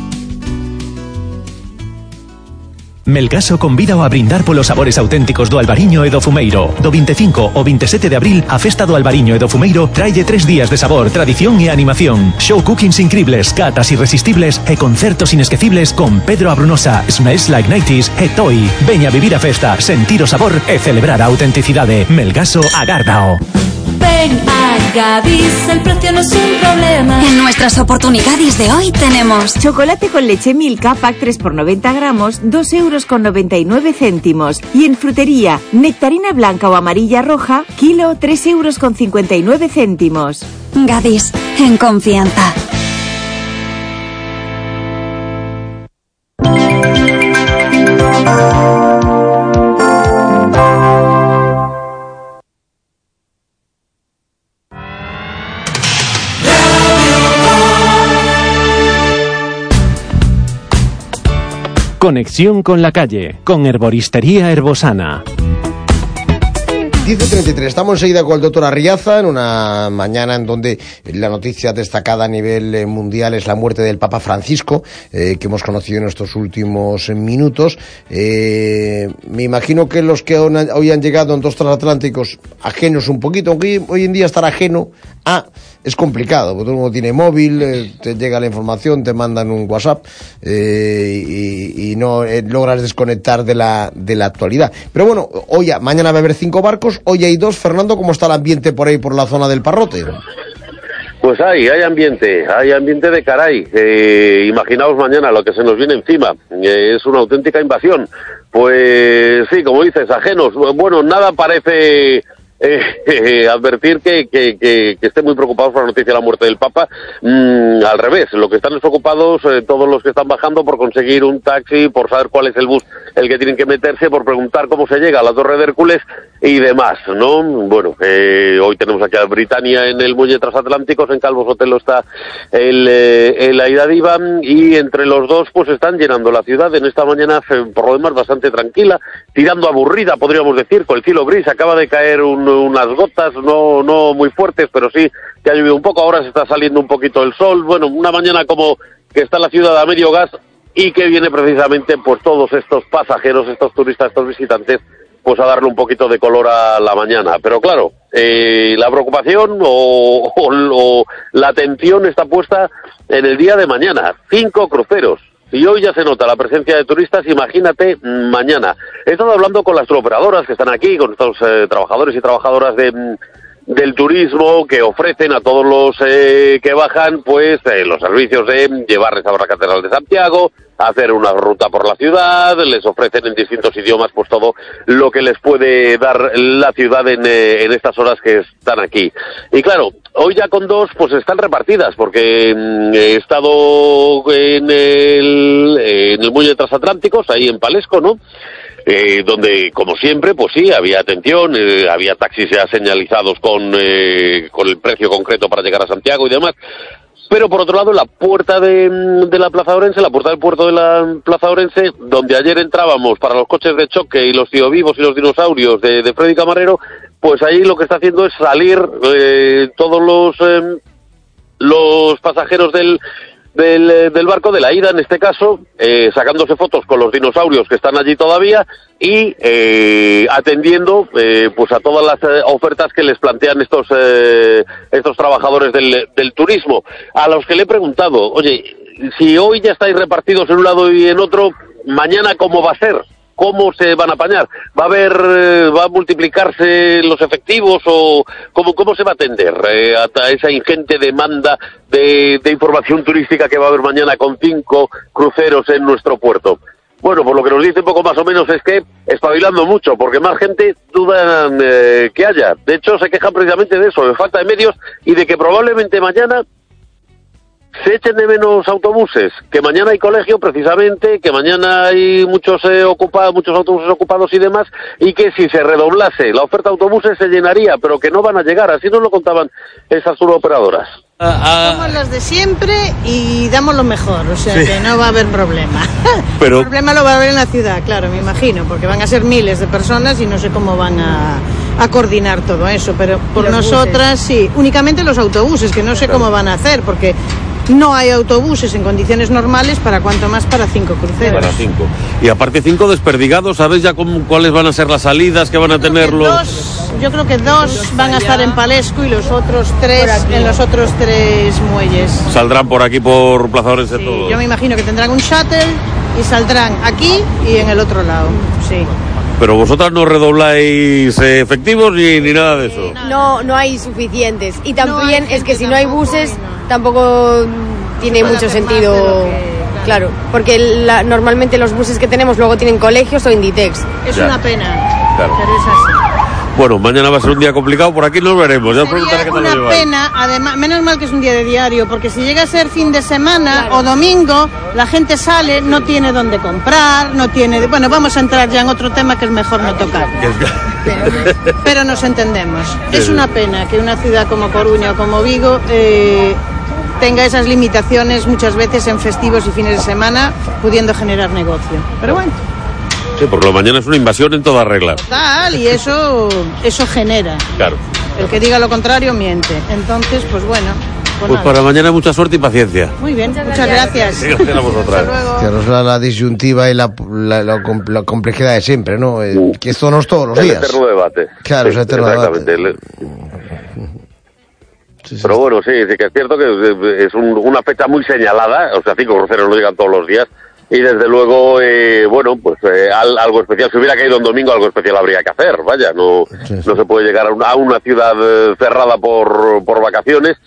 Melgaso convida a brindar polos sabores auténticos do Albariño e do Fumeiro. Do veinticinco ao veintisiete de abril, a festa do Albariño e do Fumeiro traille tres días de sabor, tradición e animación. Show cookings incribles, catas irresistibles e concertos inesquecibles con Pedro Abrunosa, Smells Like nineties e Toy. Veña a vivir a festa, sentir o sabor e celebrar a autenticidade. Melgaso agárdao. Ven a Gadis, el precio no es un problema. En nuestras oportunidades de hoy tenemos chocolate con leche Milka, pack tres por noventa gramos, dos euros con noventa y nueve céntimos. Y en frutería, nectarina blanca o amarilla roja, kilo, tres euros con cincuenta y nueve céntimos. Gadis, en confianza. Conexión con la calle, con Herboristería Herbosana. diez treinta y tres, estamos enseguida con el doctor Arriaza en una mañana en donde la noticia destacada a nivel mundial es la muerte del Papa Francisco, eh, que hemos conocido en estos últimos minutos. Eh, me imagino que los que hoy han llegado en dos transatlánticos ajenos un poquito, aunque hoy en día estar ajeno a... es complicado, porque todo el mundo tiene móvil, eh, te llega la información, te mandan un WhatsApp eh, y, y no eh, logras desconectar de la de la actualidad. Pero bueno, hoy, mañana va a haber cinco barcos, hoy hay dos. Fernando, ¿cómo está el ambiente por ahí, por la zona del Parrote? Pues hay, hay ambiente, hay ambiente de caray. Eh, imaginaos mañana lo que se nos viene encima. Eh, es una auténtica invasión. Pues sí, como dices, ajenos. Bueno, nada parece... Eh, eh, advertir que, que, que, que estén muy preocupados por la noticia de la muerte del Papa. Mm, al revés, lo que están es preocupados eh, todos los que están bajando por conseguir un taxi, por saber cuál es el bus el que tienen que meterse, por preguntar cómo se llega a la Torre de Hércules y demás, ¿no? Bueno, eh, hoy tenemos aquí a Britannia en el muelle transatlántico, en Calvo Sotelo está el, eh, el Aida Diva, y entre los dos pues están llenando la ciudad en esta mañana, por lo demás bastante tranquila, tirando aburrida podríamos decir, con el cielo gris. Acaba de caer un, unas gotas, no, no muy fuertes, pero sí que ha llovido un poco, ahora se está saliendo un poquito el sol. Bueno, una mañana como que está la ciudad a medio gas y que viene precisamente pues todos estos pasajeros, estos turistas, estos visitantes, pues a darle un poquito de color a la mañana. Pero claro, eh, la preocupación o, o, o la atención está puesta en el día de mañana. Cinco cruceros. Y hoy ya se nota la presencia de turistas, imagínate mañana. He estado hablando con las turoperadoras que están aquí, con estos eh, trabajadores y trabajadoras de, del turismo que ofrecen a todos los eh, que bajan, pues eh, los servicios de llevarles a la Catedral de Santiago, hacer una ruta por la ciudad, les ofrecen en distintos idiomas pues todo lo que les puede dar la ciudad en, eh, en estas horas que están aquí. Y claro, hoy ya con dos pues están repartidas, porque mm, he estado en el, en el muelle de Transatlánticos, ahí en Palesco, ¿no? Eh, donde, como siempre, pues sí, había atención, eh, había taxis ya señalizados con, eh, con el precio concreto para llegar a Santiago y demás. Pero por otro lado, la puerta de, de la Plaza Orense, la puerta del puerto de la Plaza Orense, donde ayer entrábamos para los coches de choque y los tío vivos y los dinosaurios de, de Freddy Camarero, pues ahí lo que está haciendo es salir eh, todos los, eh, los pasajeros del... Del, del barco, de la ida en este caso, eh, sacándose fotos con los dinosaurios que están allí todavía y eh, atendiendo eh, pues a todas las eh, ofertas que les plantean estos eh, estos trabajadores del, del turismo, a los que le he preguntado, oye, si hoy ya estáis repartidos en un lado y en otro, mañana ¿cómo va a ser? ¿Cómo se van a apañar? ¿Va a haber, eh, va a multiplicarse los efectivos o cómo, cómo se va a atender eh, a esa ingente demanda de, de información turística que va a haber mañana con cinco cruceros en nuestro puerto? Bueno, por lo que nos dice un poco más o menos es que espabilando mucho, porque más gente dudan eh, que haya. De hecho, se quejan precisamente de eso, de falta de medios y de que probablemente mañana se echen de menos autobuses, que mañana hay colegio precisamente, que mañana hay muchos eh, ocupados, muchos autobuses ocupados y demás, y que si se redoblase la oferta de autobuses se llenaría, pero que no van a llegar, así nos lo contaban esas turoperadoras. Somos los de siempre y damos lo mejor, o sea sí, que no va a haber problema. Pero... El problema lo va a haber en la ciudad, claro, me imagino, porque van a ser miles de personas y no sé cómo van a, a coordinar todo eso, pero por nosotras buses? Sí, únicamente los autobuses, que no sé claro. cómo van a hacer, porque no hay autobuses en condiciones normales, para cuanto más para cinco cruceros. Para cinco. Y aparte cinco desperdigados, ¿sabes ya cómo, cuáles van a ser las salidas que van a tener los...? Dos, yo creo que dos van a estar en Palesco y los otros tres en los otros tres muelles. Saldrán por aquí, por Plaza Orense, sí, todos. Yo me imagino que tendrán un shuttle y saldrán aquí y en el otro lado, sí. Pero vosotras no redobláis eh, efectivos ni, ni nada de eso. No, no hay suficientes. Y también no es que si no hay buses, tampoco tiene mucho sentido. Que, claro, porque la, normalmente los buses que tenemos luego tienen colegios o Inditex. Es ya. una pena, claro. pero es así. Bueno, mañana va a ser un día complicado, por aquí nos veremos. Ya os preguntaré qué tal lo lleváis. Una pena, además, menos mal que es un día de diario, porque si llega a ser fin de semana claro. o domingo, la gente sale, no tiene dónde comprar, no tiene... Bueno, vamos a entrar ya en otro tema que es mejor no tocar. Pero, pero nos entendemos. Es una pena que una ciudad como Coruña o como Vigo eh, tenga esas limitaciones muchas veces en festivos y fines de semana, pudiendo generar negocio. Pero bueno... Sí, porque lo mañana es una invasión en toda regla. Tal, y eso eso genera. Claro. El que diga lo contrario miente. Entonces, pues bueno. Pues, pues para mañana mucha suerte y paciencia. Muy bien, muchas, muchas gracias. gracias. Gracias a vosotras. Claro, la, la disyuntiva y la, la, la, la complejidad de siempre, ¿no? Eh, que esto no es todos los el días. El eterno debate. Claro, sí, es eterno exactamente. debate. Sí, sí, Pero bueno, sí, sí que es cierto que es un, una fecha muy señalada, o sea, cinco cruceros no llegan todos los días. Y desde luego, eh, bueno, pues eh, al, algo especial. Si hubiera caído un domingo, algo especial habría que hacer. Vaya, no, sí, sí. no se puede llegar a una, a una ciudad eh, cerrada por, por vacaciones.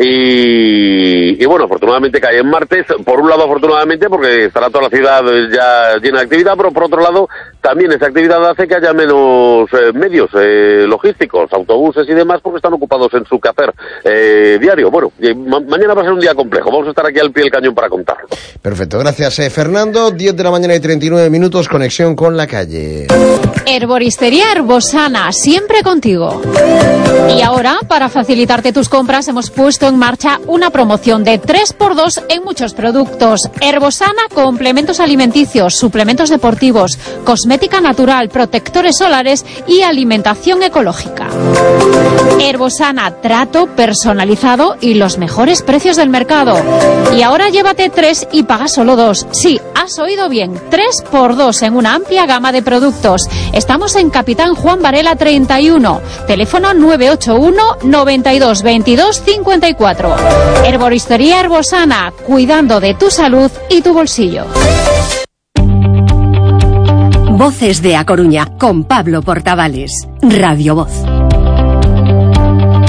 Y, y bueno, afortunadamente cae en martes. Por un lado, afortunadamente, porque estará toda la ciudad ya llena de actividad, pero por otro lado, también esa actividad hace que haya menos eh, medios eh, logísticos, autobuses y demás, porque están ocupados en su quehacer eh, diario. Bueno, ma mañana va a ser un día complejo. Vamos a estar aquí al pie del cañón para contarlo. Perfecto, gracias, eh, Fernando. diez de la mañana y treinta y nueve minutos, conexión con la calle. Herboristería Herbosana, siempre contigo. Y ahora, para facilitarte tus compras, hemos puesto en marcha una promoción de tres por dos en muchos productos. Herbosana, complementos alimenticios, suplementos deportivos, cosmética natural, protectores solares y alimentación ecológica. Herbosana, trato personalizado y los mejores precios del mercado. Y ahora llévate tres y paga solo dos. Sí, has oído bien, tres por dos en una amplia gama de productos. Estamos en Capitán Juan Varela treinta y uno, teléfono nueve ocho uno, noventa y dos, veintidós, cincuenta y cuatro. Herboristería Herbosana, cuidando de tu salud y tu bolsillo. Voces de A Coruña, con Pablo Portavales, Radio Voz.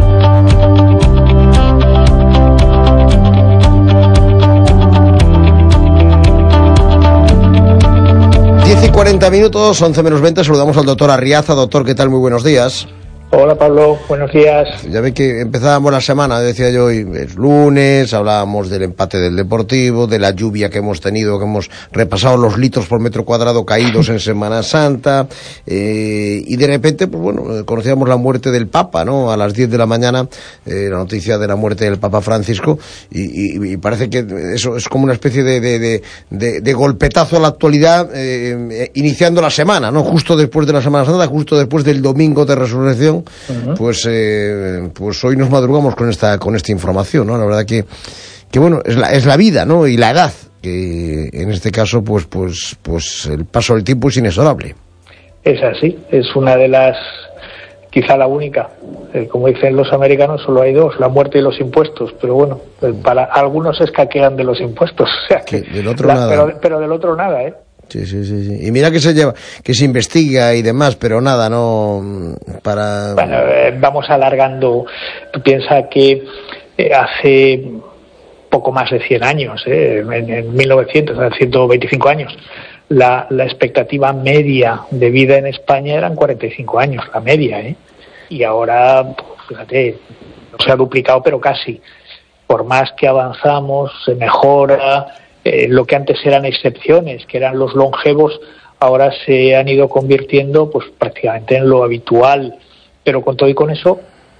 cuarenta minutos, once menos veinte, saludamos al doctor Arriaza. Doctor, ¿qué tal? Muy buenos días. Hola Pablo, buenos días. Ya ve que empezábamos la semana, decía yo, hoy es lunes, hablábamos del empate del Deportivo, de la lluvia que hemos tenido, que hemos repasado los litros por metro cuadrado caídos en Semana Santa, eh, y de repente, pues bueno, conocíamos la muerte del Papa, ¿no? A las diez de la mañana, eh, la noticia de la muerte del Papa Francisco, y, y, y parece que eso es como una especie de, de, de, de, de golpetazo a la actualidad, eh, iniciando la semana, ¿no? Justo después de la Semana Santa, justo después del domingo de Resurrección. Uh-huh. Pues eh, pues hoy nos madrugamos con esta con esta información, ¿no? La verdad que que bueno, es la es la vida, ¿no? Y la edad, que en este caso pues pues pues el paso del tiempo es inexorable. Es así, es una de las, quizá la única, eh, como dicen los americanos, solo hay dos, la muerte y los impuestos, pero bueno, para algunos se escaquean de los impuestos, o sea que, que del otro la, nada. Pero, pero del otro nada, ¿eh? Sí, sí, sí, sí. Y mira que se lleva, que se investiga y demás, pero nada, no para. Bueno, eh, vamos alargando. Tú piensas que eh, hace poco más de cien años, eh, en, en mil novecientos, hace ciento veinticinco años, la, la expectativa media de vida en España eran cuarenta y cinco años, la media, ¿eh? Y ahora, pues, fíjate, no se ha duplicado, pero casi. Por más que avanzamos, se mejora. Eh, lo que antes eran excepciones, que eran los longevos, ahora se han ido convirtiendo pues prácticamente en lo habitual, pero con todo y con eso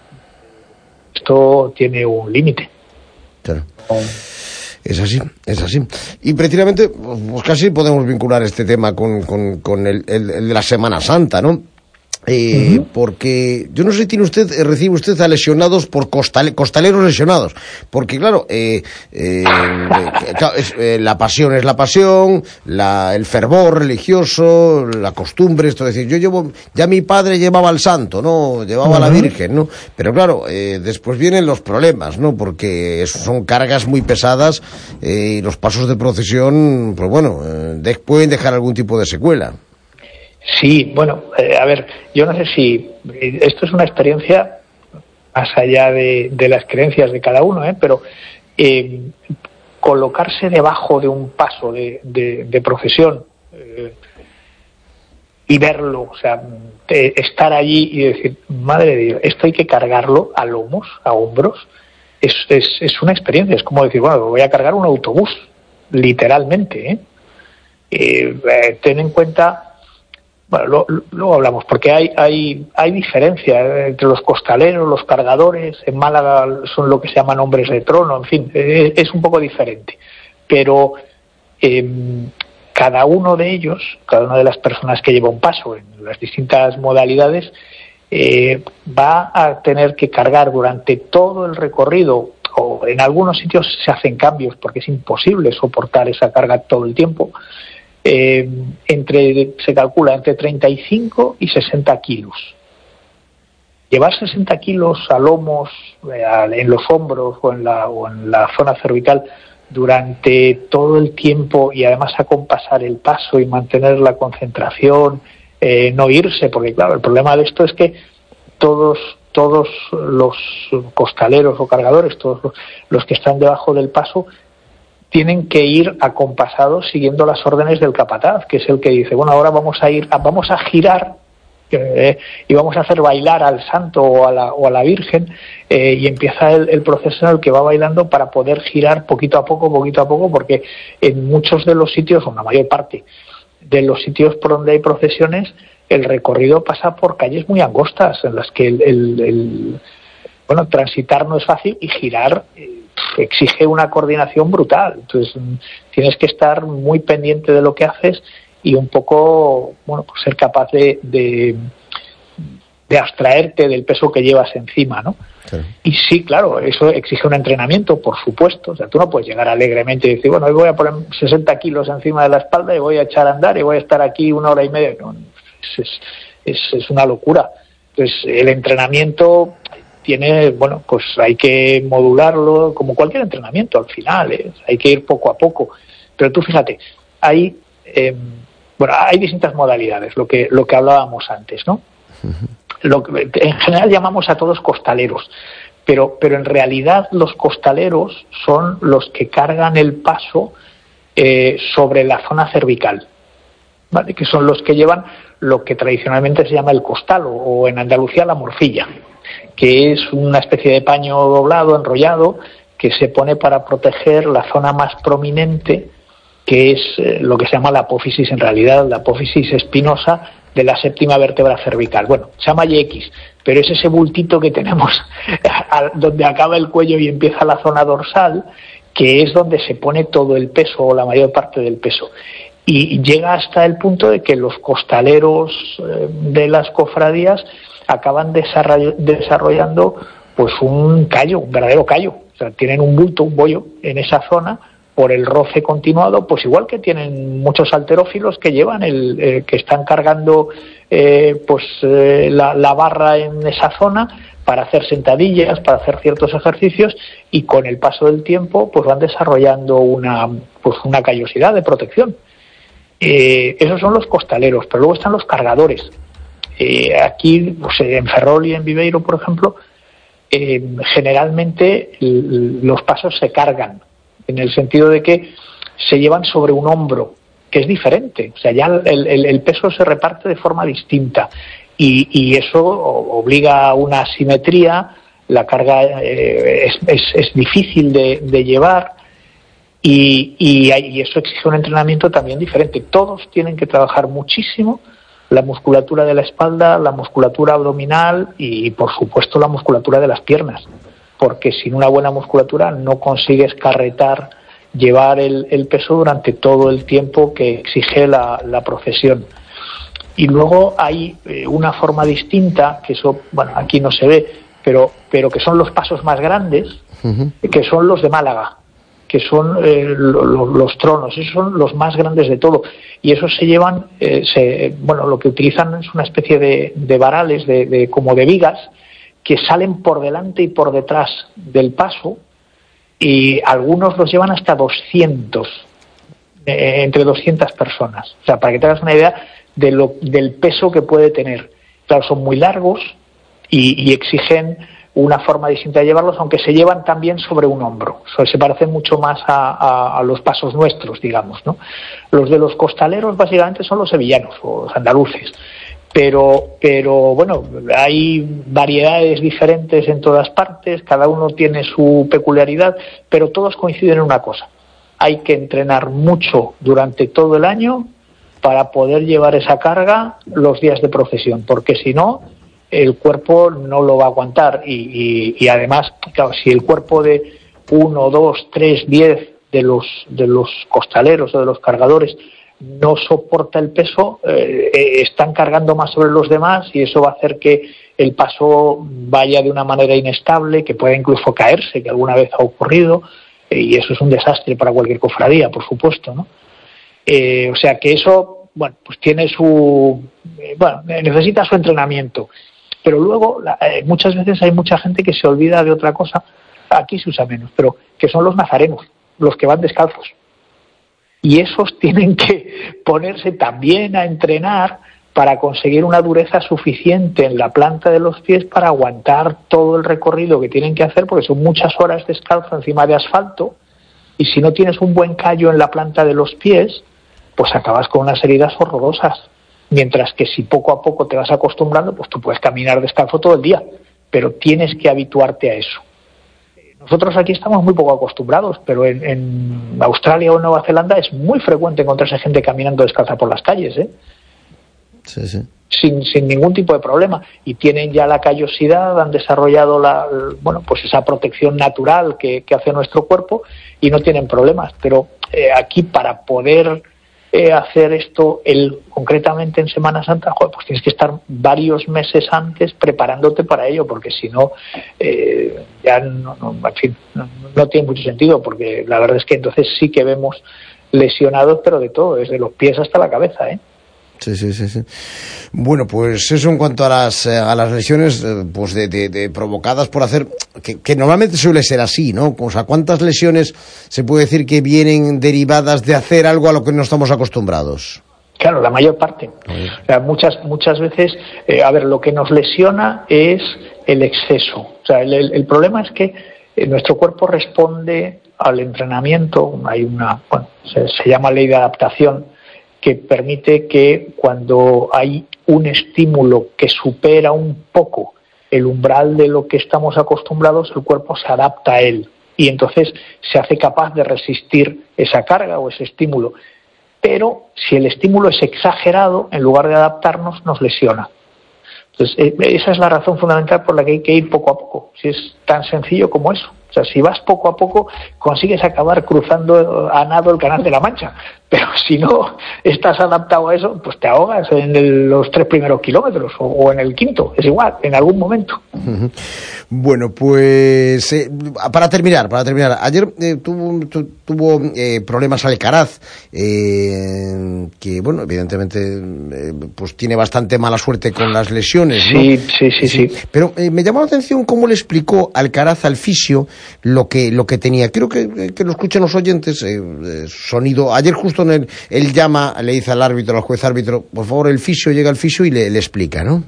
esto tiene un límite. Claro. Es así, es así. Y precisamente pues casi podemos vincular este tema con, con, con el, el, el de la Semana Santa, ¿no? Eh, uh-huh. Porque yo no sé si tiene usted, recibe usted a lesionados por costale, costaleros lesionados, porque claro, eh, eh, eh, la pasión es la pasión, la, el fervor religioso, la costumbre, esto es decir, yo llevo, ya mi padre llevaba al santo, ¿no? Llevaba uh-huh. a la Virgen, ¿no? Pero claro, eh, después vienen los problemas, ¿no? Porque son cargas muy pesadas, eh, y los pasos de procesión, pues bueno, eh, de, pueden dejar algún tipo de secuela. Sí, bueno, eh, a ver, yo no sé si esto es una experiencia más allá de, de las creencias de cada uno, ¿eh? Pero eh, colocarse debajo de un paso de, de, de procesión eh, y verlo, o sea, eh, estar allí y decir, madre de Dios, esto hay que cargarlo a lomos, a hombros, es, es, es una experiencia, es como decir, bueno, voy a cargar un autobús, literalmente, ¿eh? Eh, eh, ten en cuenta. Bueno, lo, lo, luego hablamos, porque hay hay hay diferencia entre los costaleros, los cargadores. En Málaga son lo que se llaman hombres de trono, en fin, es, es un poco diferente. Pero eh, cada uno de ellos, cada una de las personas que lleva un paso en las distintas modalidades, eh, va a tener que cargar durante todo el recorrido, o en algunos sitios se hacen cambios porque es imposible soportar esa carga todo el tiempo. Eh, entre se calcula entre treinta y cinco y sesenta kilos. Llevar sesenta kilos a lomos, eh, en los hombros o en la o en la zona cervical durante todo el tiempo, y además acompasar el paso y mantener la concentración, eh, no irse, porque claro, el problema de esto es que todos todos los costaleros o cargadores, todos los, los que están debajo del paso, tienen que ir acompasados siguiendo las órdenes del capataz, que es el que dice, bueno, ahora vamos a ir, a, vamos a girar eh, y vamos a hacer bailar al santo o a la, o a la Virgen, eh, y empieza el, el proceso en el que va bailando para poder girar poquito a poco, poquito a poco, porque en muchos de los sitios, o en la mayor parte de los sitios por donde hay procesiones, el recorrido pasa por calles muy angostas, en las que el, el, el bueno, transitar no es fácil, y girar eh, exige una coordinación brutal. Entonces tienes que estar muy pendiente de lo que haces y un poco, bueno, pues ser capaz de, de, de abstraerte del peso que llevas encima, ¿no? Sí. Y sí, claro, eso exige un entrenamiento, por supuesto. O sea, tú no puedes llegar alegremente y decir, bueno, hoy voy a poner sesenta kilos encima de la espalda y voy a echar a andar y voy a estar aquí una hora y media. No, es, es, es una locura. Entonces el entrenamiento tiene, bueno, pues hay que modularlo como cualquier entrenamiento al final, ¿eh? Hay que ir poco a poco. Pero tú fíjate, hay, eh, bueno, hay distintas modalidades, lo que lo que hablábamos antes, ¿no? Uh-huh. Lo que, en general llamamos a todos costaleros, pero pero en realidad los costaleros son los que cargan el paso eh, sobre la zona cervical. ¿vale? Que son los que llevan lo que tradicionalmente se llama el costal, o, o en Andalucía la morcilla, que es una especie de paño doblado, enrollado, que se pone para proteger la zona más prominente, que es eh, lo que se llama la apófisis, en realidad la apófisis espinosa de la séptima vértebra cervical. Bueno, se llama Y X, pero es ese bultito que tenemos donde acaba el cuello y empieza la zona dorsal, que es donde se pone todo el peso o la mayor parte del peso. Y llega hasta el punto de que los costaleros eh, de las cofradías acaban desarrollando pues un callo, un verdadero callo. O sea, tienen un bulto, un bollo en esa zona por el roce continuado, pues igual que tienen muchos halterófilos que llevan el, eh, que están cargando eh, pues eh, la, la barra en esa zona para hacer sentadillas, para hacer ciertos ejercicios, y con el paso del tiempo pues van desarrollando una pues una callosidad de protección. Eh, esos son los costaleros, pero luego están los cargadores. Eh, aquí, pues, en Ferrol y en Viveiro, por ejemplo, eh, generalmente l- los pasos se cargan, en el sentido de que se llevan sobre un hombro, que es diferente. O sea, ya el, el, el peso se reparte de forma distinta, y, y eso obliga a una asimetría. La carga eh, es, es, es difícil de, de llevar, y, y, y eso exige un entrenamiento también diferente. Todos tienen que trabajar muchísimo la musculatura de la espalda, la musculatura abdominal y, por supuesto, la musculatura de las piernas, porque sin una buena musculatura no consigues carretar, llevar el, el peso durante todo el tiempo que exige la, la procesión. Y luego hay eh, una forma distinta, que eso, bueno, aquí no se ve, pero, pero que son los pasos más grandes, uh-huh. que son los de Málaga, que son eh, lo, lo, los tronos. Esos son los más grandes de todo, y esos se llevan, eh, se, bueno, lo que utilizan es una especie de, de varales, de, de, como de vigas, que salen por delante y por detrás del paso, y algunos los llevan hasta doscientos, eh, entre doscientas personas. O sea, para que te hagas una idea de lo, del peso que puede tener. Claro, son muy largos y, y exigen una forma distinta de llevarlos, aunque se llevan también sobre un hombro. O sea, se parecen mucho más a, a, a los pasos nuestros, digamos, ¿no? Los de los costaleros básicamente son los sevillanos o los andaluces. Pero, pero bueno, hay variedades diferentes en todas partes, cada uno tiene su peculiaridad, pero todos coinciden en una cosa: hay que entrenar mucho durante todo el año para poder llevar esa carga los días de procesión, porque si no, el cuerpo no lo va a aguantar. Y, y, y además, claro, si el cuerpo de uno, dos, tres, diez de los, de los costaleros o de los cargadores no soporta el peso, eh, están cargando más sobre los demás, y eso va a hacer que el paso vaya de una manera inestable, que pueda incluso caerse, que alguna vez ha ocurrido, eh, y eso es un desastre para cualquier cofradía, por supuesto, ¿no? Eh, o sea que eso, bueno, pues tiene su, eh, bueno, necesita su entrenamiento, pero luego la, eh, muchas veces hay mucha gente que se olvida de otra cosa. Aquí se usa menos, pero que son los nazarenos, los que van descalzos. Y esos tienen que ponerse también a entrenar para conseguir una dureza suficiente en la planta de los pies para aguantar todo el recorrido que tienen que hacer, porque son muchas horas descalzo encima de asfalto, y si no tienes un buen callo en la planta de los pies, pues acabas con unas heridas horrorosas. Mientras que si poco a poco te vas acostumbrando, pues tú puedes caminar descalzo todo el día, pero tienes que habituarte a eso. Nosotros aquí estamos muy poco acostumbrados, pero en, en Australia o Nueva Zelanda es muy frecuente encontrarse gente caminando descalza por las calles, ¿eh? Sí, sí. Sin, sin ningún tipo de problema, y tienen ya la callosidad, han desarrollado la, bueno, pues esa protección natural que, que hace nuestro cuerpo, y no tienen problemas. Pero eh, aquí, para poder eh, hacer esto el, concretamente en Semana Santa, joder, pues tienes que estar varios meses antes preparándote para ello, porque si no, eh, ya no, no, en fin, no, no tiene mucho sentido, porque la verdad es que entonces sí que vemos lesionados, pero de todo, desde los pies hasta la cabeza, ¿eh? Sí, sí, sí, sí. Bueno, pues eso en cuanto a las a las lesiones, pues de, de, de provocadas por hacer, que, que normalmente suele ser así, ¿no? O sea, ¿cuántas lesiones se puede decir que vienen derivadas de hacer algo a lo que no estamos acostumbrados? Claro, la mayor parte. O sea, muchas muchas veces, eh, a ver, lo que nos lesiona es el exceso. O sea, el, el, el problema es que eh, nuestro cuerpo responde al entrenamiento. Hay una, bueno, se, se llama ley de adaptación, que permite que cuando hay un estímulo que supera un poco el umbral de lo que estamos acostumbrados, el cuerpo se adapta a él y entonces se hace capaz de resistir esa carga o ese estímulo. Pero si el estímulo es exagerado, en lugar de adaptarnos, nos lesiona. Entonces, eh, esa es la razón fundamental por la que hay que ir poco a poco. Si es tan sencillo como eso. O sea, si vas poco a poco, consigues acabar cruzando a nado el Canal de la Mancha. Pero si no estás adaptado a eso, pues te ahogas en el, los tres primeros kilómetros o, o en el quinto. Es igual, en algún momento. Uh-huh. Bueno, pues eh, para terminar, para terminar, ayer eh, tuvo, tu, tuvo eh, problemas Alcaraz, eh, que bueno, evidentemente eh, pues tiene bastante mala suerte con las lesiones, ¿no? Sí, sí, sí, sí. sí. Pero eh, me llamó la atención cómo le explicó Alcaraz al fisio lo que lo que tenía. Quiero que, que lo escuchen los oyentes. Eh, sonido. Ayer justo en el, él llama, le dice al árbitro, al juez árbitro, por favor, el fisio, llega el fisio y le, le explica, ¿no?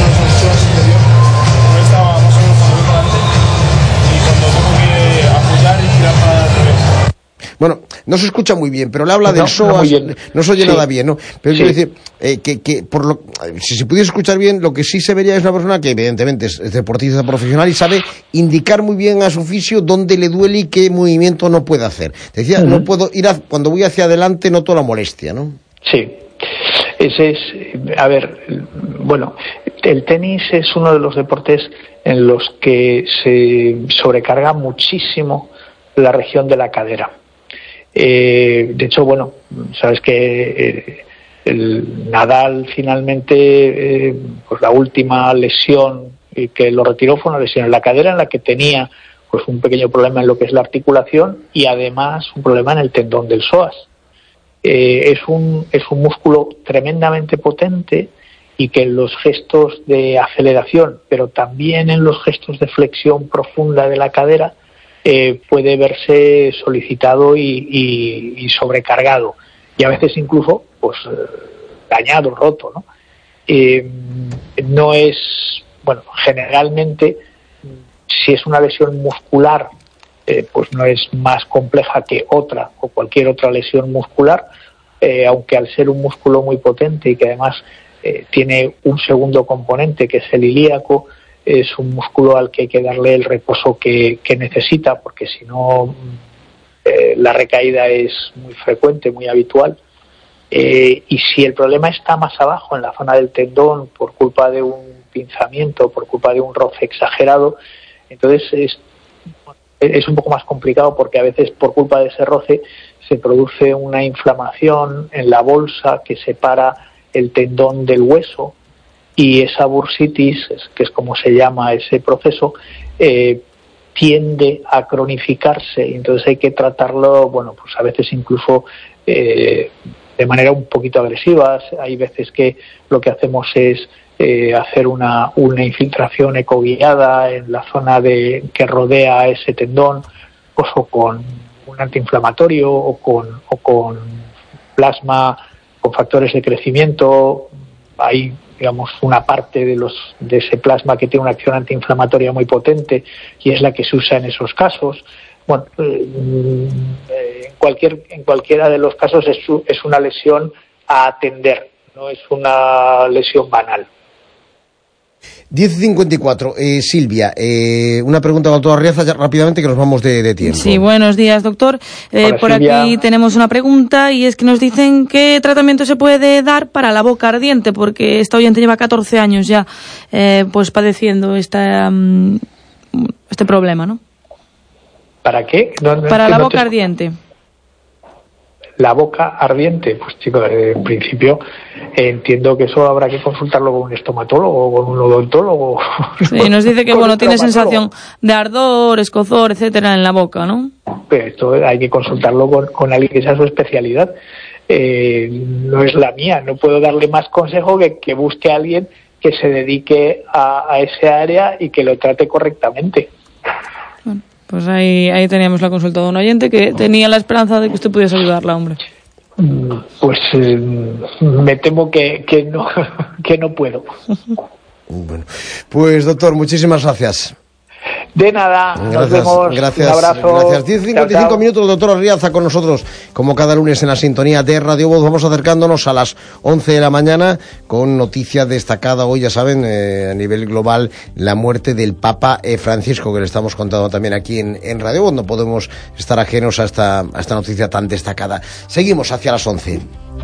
Bueno, no se escucha muy bien, pero le habla no, del psoas, no, no se oye sí. nada bien, ¿no? Pero sí. quiero decir, eh, que, que por lo, si se pudiese escuchar bien, lo que sí se vería es una persona que evidentemente es, es deportista profesional y sabe indicar muy bien a su fisio dónde le duele y qué movimiento no puede hacer. Decía, uh-huh. no puedo ir a, cuando voy hacia adelante noto la molestia, ¿no? Sí. Ese es, a ver, bueno, el tenis es uno de los deportes en los que se sobrecarga muchísimo la región de la cadera. Eh, de hecho, bueno, sabes que eh, el Nadal finalmente, eh, pues la última lesión que lo retiró fue una lesión en la cadera en la que tenía pues un pequeño problema en lo que es la articulación y además un problema en el tendón del psoas. Eh, es un es un músculo tremendamente potente y que en los gestos de aceleración, pero también en los gestos de flexión profunda de la cadera, Eh, puede verse solicitado y, y, y sobrecargado y a veces incluso pues eh, dañado, roto, ¿no? Eh, no es, bueno, generalmente si es una lesión muscular eh, pues no es más compleja que otra o cualquier otra lesión muscular, eh, aunque al ser un músculo muy potente y que además eh, tiene un segundo componente que es el ilíaco, es un músculo al que hay que darle el reposo que, que necesita, porque si no eh, la recaída es muy frecuente, muy habitual. Eh, y si el problema está más abajo, en la zona del tendón, por culpa de un pinzamiento, por culpa de un roce exagerado, entonces es, es un poco más complicado, porque a veces por culpa de ese roce se produce una inflamación en la bolsa que separa el tendón del hueso, y esa bursitis, que es como se llama ese proceso, eh, tiende a cronificarse y entonces hay que tratarlo, bueno, pues a veces incluso eh, de manera un poquito agresiva. Hay veces que lo que hacemos es eh, hacer una, una infiltración ecoguiada en la zona de que rodea ese tendón, pues, o con un antiinflamatorio o con, o con plasma, con factores de crecimiento. Hay, digamos, una parte de los de ese plasma que tiene una acción antiinflamatoria muy potente y es la que se usa en esos casos. Bueno, eh, en cualquier en cualquiera de los casos es, es una lesión a atender, no es una lesión banal. diez cincuenta y cuatro. Eh, Silvia, eh, una pregunta al doctor Arriaza ya, rápidamente, que nos vamos de, de tiempo. Sí, buenos días, doctor. Eh, Hola, por Silvia. Aquí tenemos una pregunta y es que nos dicen qué tratamiento se puede dar para la boca ardiente, porque esta oyente lleva catorce años ya eh, pues padeciendo esta, um, este problema, ¿no? ¿Para qué? No, no, para la no boca te... ardiente. La boca ardiente, pues chicos, en principio eh, entiendo que eso habrá que consultarlo con un estomatólogo o con un odontólogo. Sí, nos dice que bueno, tiene sensación de ardor, escozor, etcétera en la boca, ¿no? Pero esto hay que consultarlo con, con alguien que sea su especialidad. Eh, no es la mía, no puedo darle más consejo que que busque a alguien que se dedique a, a ese área y que lo trate correctamente. Bueno. Pues ahí, ahí teníamos la consulta de un oyente que tenía la esperanza de que usted pudiese ayudarla, hombre. Pues eh, me temo que, que, no, que no puedo. Bueno, pues doctor, muchísimas gracias. De nada, Gracias, nos vemos, gracias, un abrazo. Gracias. diez cincuenta y cinco minutos, doctor Arriaza con nosotros, como cada lunes en la sintonía de Radio Voz. Vamos acercándonos a las once de la mañana con noticia destacada hoy, ya saben, eh, a nivel global, la muerte del Papa eh, Francisco, que le estamos contando también aquí en, en Radio Voz. No podemos estar ajenos a esta, a esta noticia tan destacada. Seguimos hacia las once.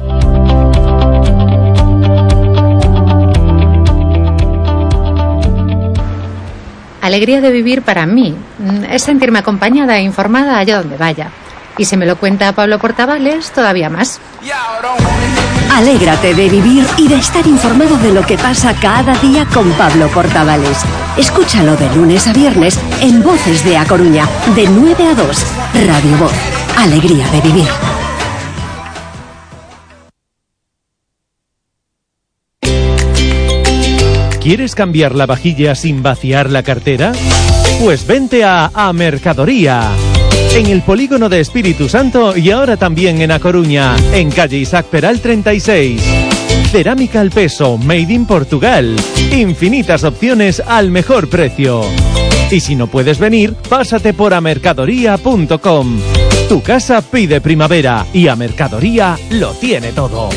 Alegría de vivir para mí es sentirme acompañada e informada allá donde vaya. Y si me lo cuenta Pablo Portavales, todavía más. Alégrate de vivir y de estar informado de lo que pasa cada día con Pablo Portavales. Escúchalo de lunes a viernes en Voces de A Coruña, de nueve a dos. Radio Voz. Alegría de vivir. ¿Quieres cambiar la vajilla sin vaciar la cartera? Pues vente a A Mercadoría. En el polígono de Espíritu Santo y ahora también en A Coruña, en calle Isaac Peral treinta y seis. Cerámica al peso, made in Portugal. Infinitas opciones al mejor precio. Y si no puedes venir, pásate por a mercadoría punto com. Tu casa pide primavera y A Mercadoría lo tiene todo.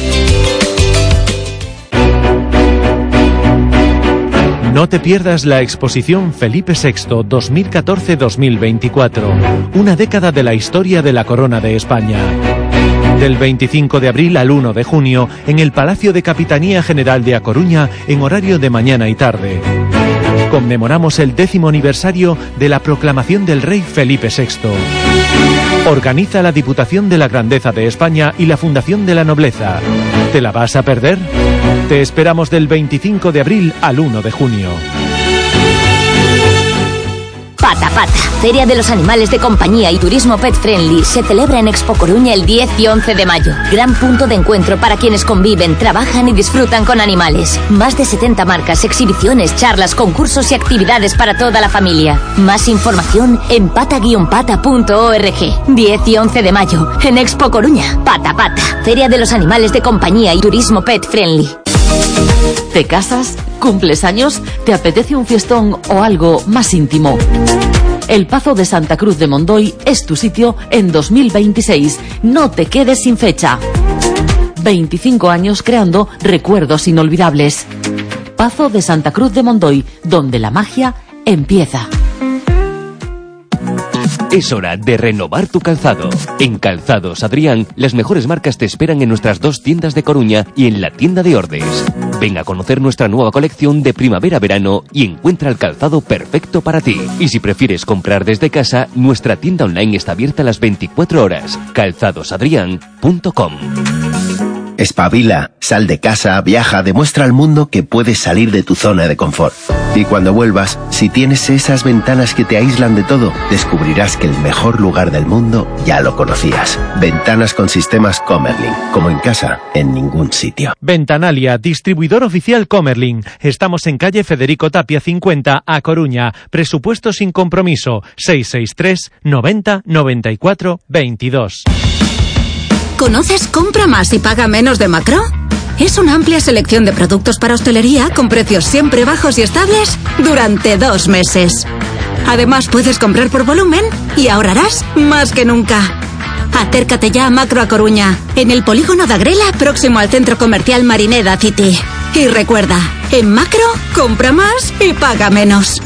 No te pierdas la exposición Felipe sexto dos mil catorce dos mil veinticuatro, una década de la historia de la corona de España. Del veinticinco de abril al uno de junio, en el Palacio de Capitanía General de A Coruña, en horario de mañana y tarde. Conmemoramos el décimo aniversario de la proclamación del rey Felipe sexto. Organiza la Diputación de la Grandeza de España y la Fundación de la Nobleza. ¿Te la vas a perder? Te esperamos del veinticinco de abril al uno de junio. Pata Pata, Feria de los Animales de Compañía y Turismo Pet Friendly, se celebra en Expo Coruña el diez y once de mayo. Gran punto de encuentro para quienes conviven, trabajan y disfrutan con animales. Más de setenta marcas, exhibiciones, charlas, concursos y actividades para toda la familia. Más información en pata guion pata punto org. diez y once de mayo, en Expo Coruña. Pata Pata, Feria de los Animales de Compañía y Turismo Pet Friendly. ¿Te casas? ¿Cumples años? ¿Te apetece un fiestón o algo más íntimo? El Pazo de Santa Cruz de Mondoy es tu sitio en dos mil veintiséis. No te quedes sin fecha. veinticinco años creando recuerdos inolvidables. Pazo de Santa Cruz de Mondoy, donde la magia empieza. Es hora de renovar tu calzado. En Calzados Adrián, las mejores marcas te esperan en nuestras dos tiendas de Coruña y en la tienda de Ordes. Ven a conocer nuestra nueva colección de primavera-verano y encuentra el calzado perfecto para ti. Y si prefieres comprar desde casa, nuestra tienda online está abierta las veinticuatro horas. calzados adrián punto com. Espabila, sal de casa, viaja, demuestra al mundo que puedes salir de tu zona de confort. Y cuando vuelvas, si tienes esas ventanas que te aíslan de todo, descubrirás que el mejor lugar del mundo ya lo conocías. Ventanas con sistemas Comerlin, como en casa, en ningún sitio. Ventanalia, distribuidor oficial Comerlin. Estamos en calle Federico Tapia cincuenta, A Coruña. Presupuesto sin compromiso, seiscientos sesenta y tres noventa noventa y cuatro veintidós. ¿Conoces Compra Más y Paga Menos de Macro? Es una amplia selección de productos para hostelería con precios siempre bajos y estables durante dos meses. Además, puedes comprar por volumen y ahorrarás más que nunca. Acércate ya a Macro A Coruña, en el polígono de Agrela, próximo al centro comercial Marineda City. Y recuerda, en Macro, compra más y paga menos.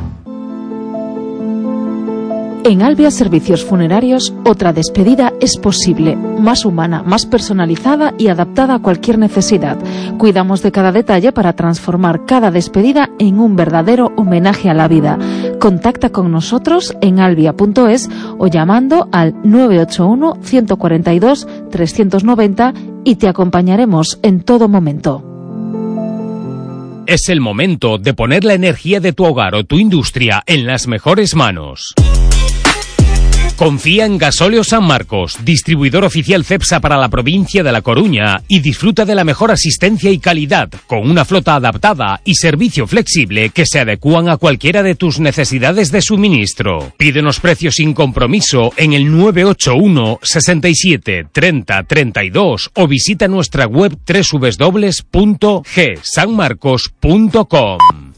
En Albia Servicios Funerarios, otra despedida es posible, más humana, más personalizada y adaptada a cualquier necesidad. Cuidamos de cada detalle para transformar cada despedida en un verdadero homenaje a la vida. Contacta con nosotros en albia punto es o llamando al nueve ocho uno, uno cuatro dos, tres nueve cero y te acompañaremos en todo momento. Es el momento de poner la energía de tu hogar o tu industria en las mejores manos. Confía en Gasóleo San Marcos, distribuidor oficial Cepsa para la provincia de La Coruña, y disfruta de la mejor asistencia y calidad, con una flota adaptada y servicio flexible que se adecúan a cualquiera de tus necesidades de suministro. Pídenos precios sin compromiso en el nueve ocho uno, sesenta y siete, treinta, treinta y dos o visita nuestra web doble u doble u doble u punto g san marcos punto com.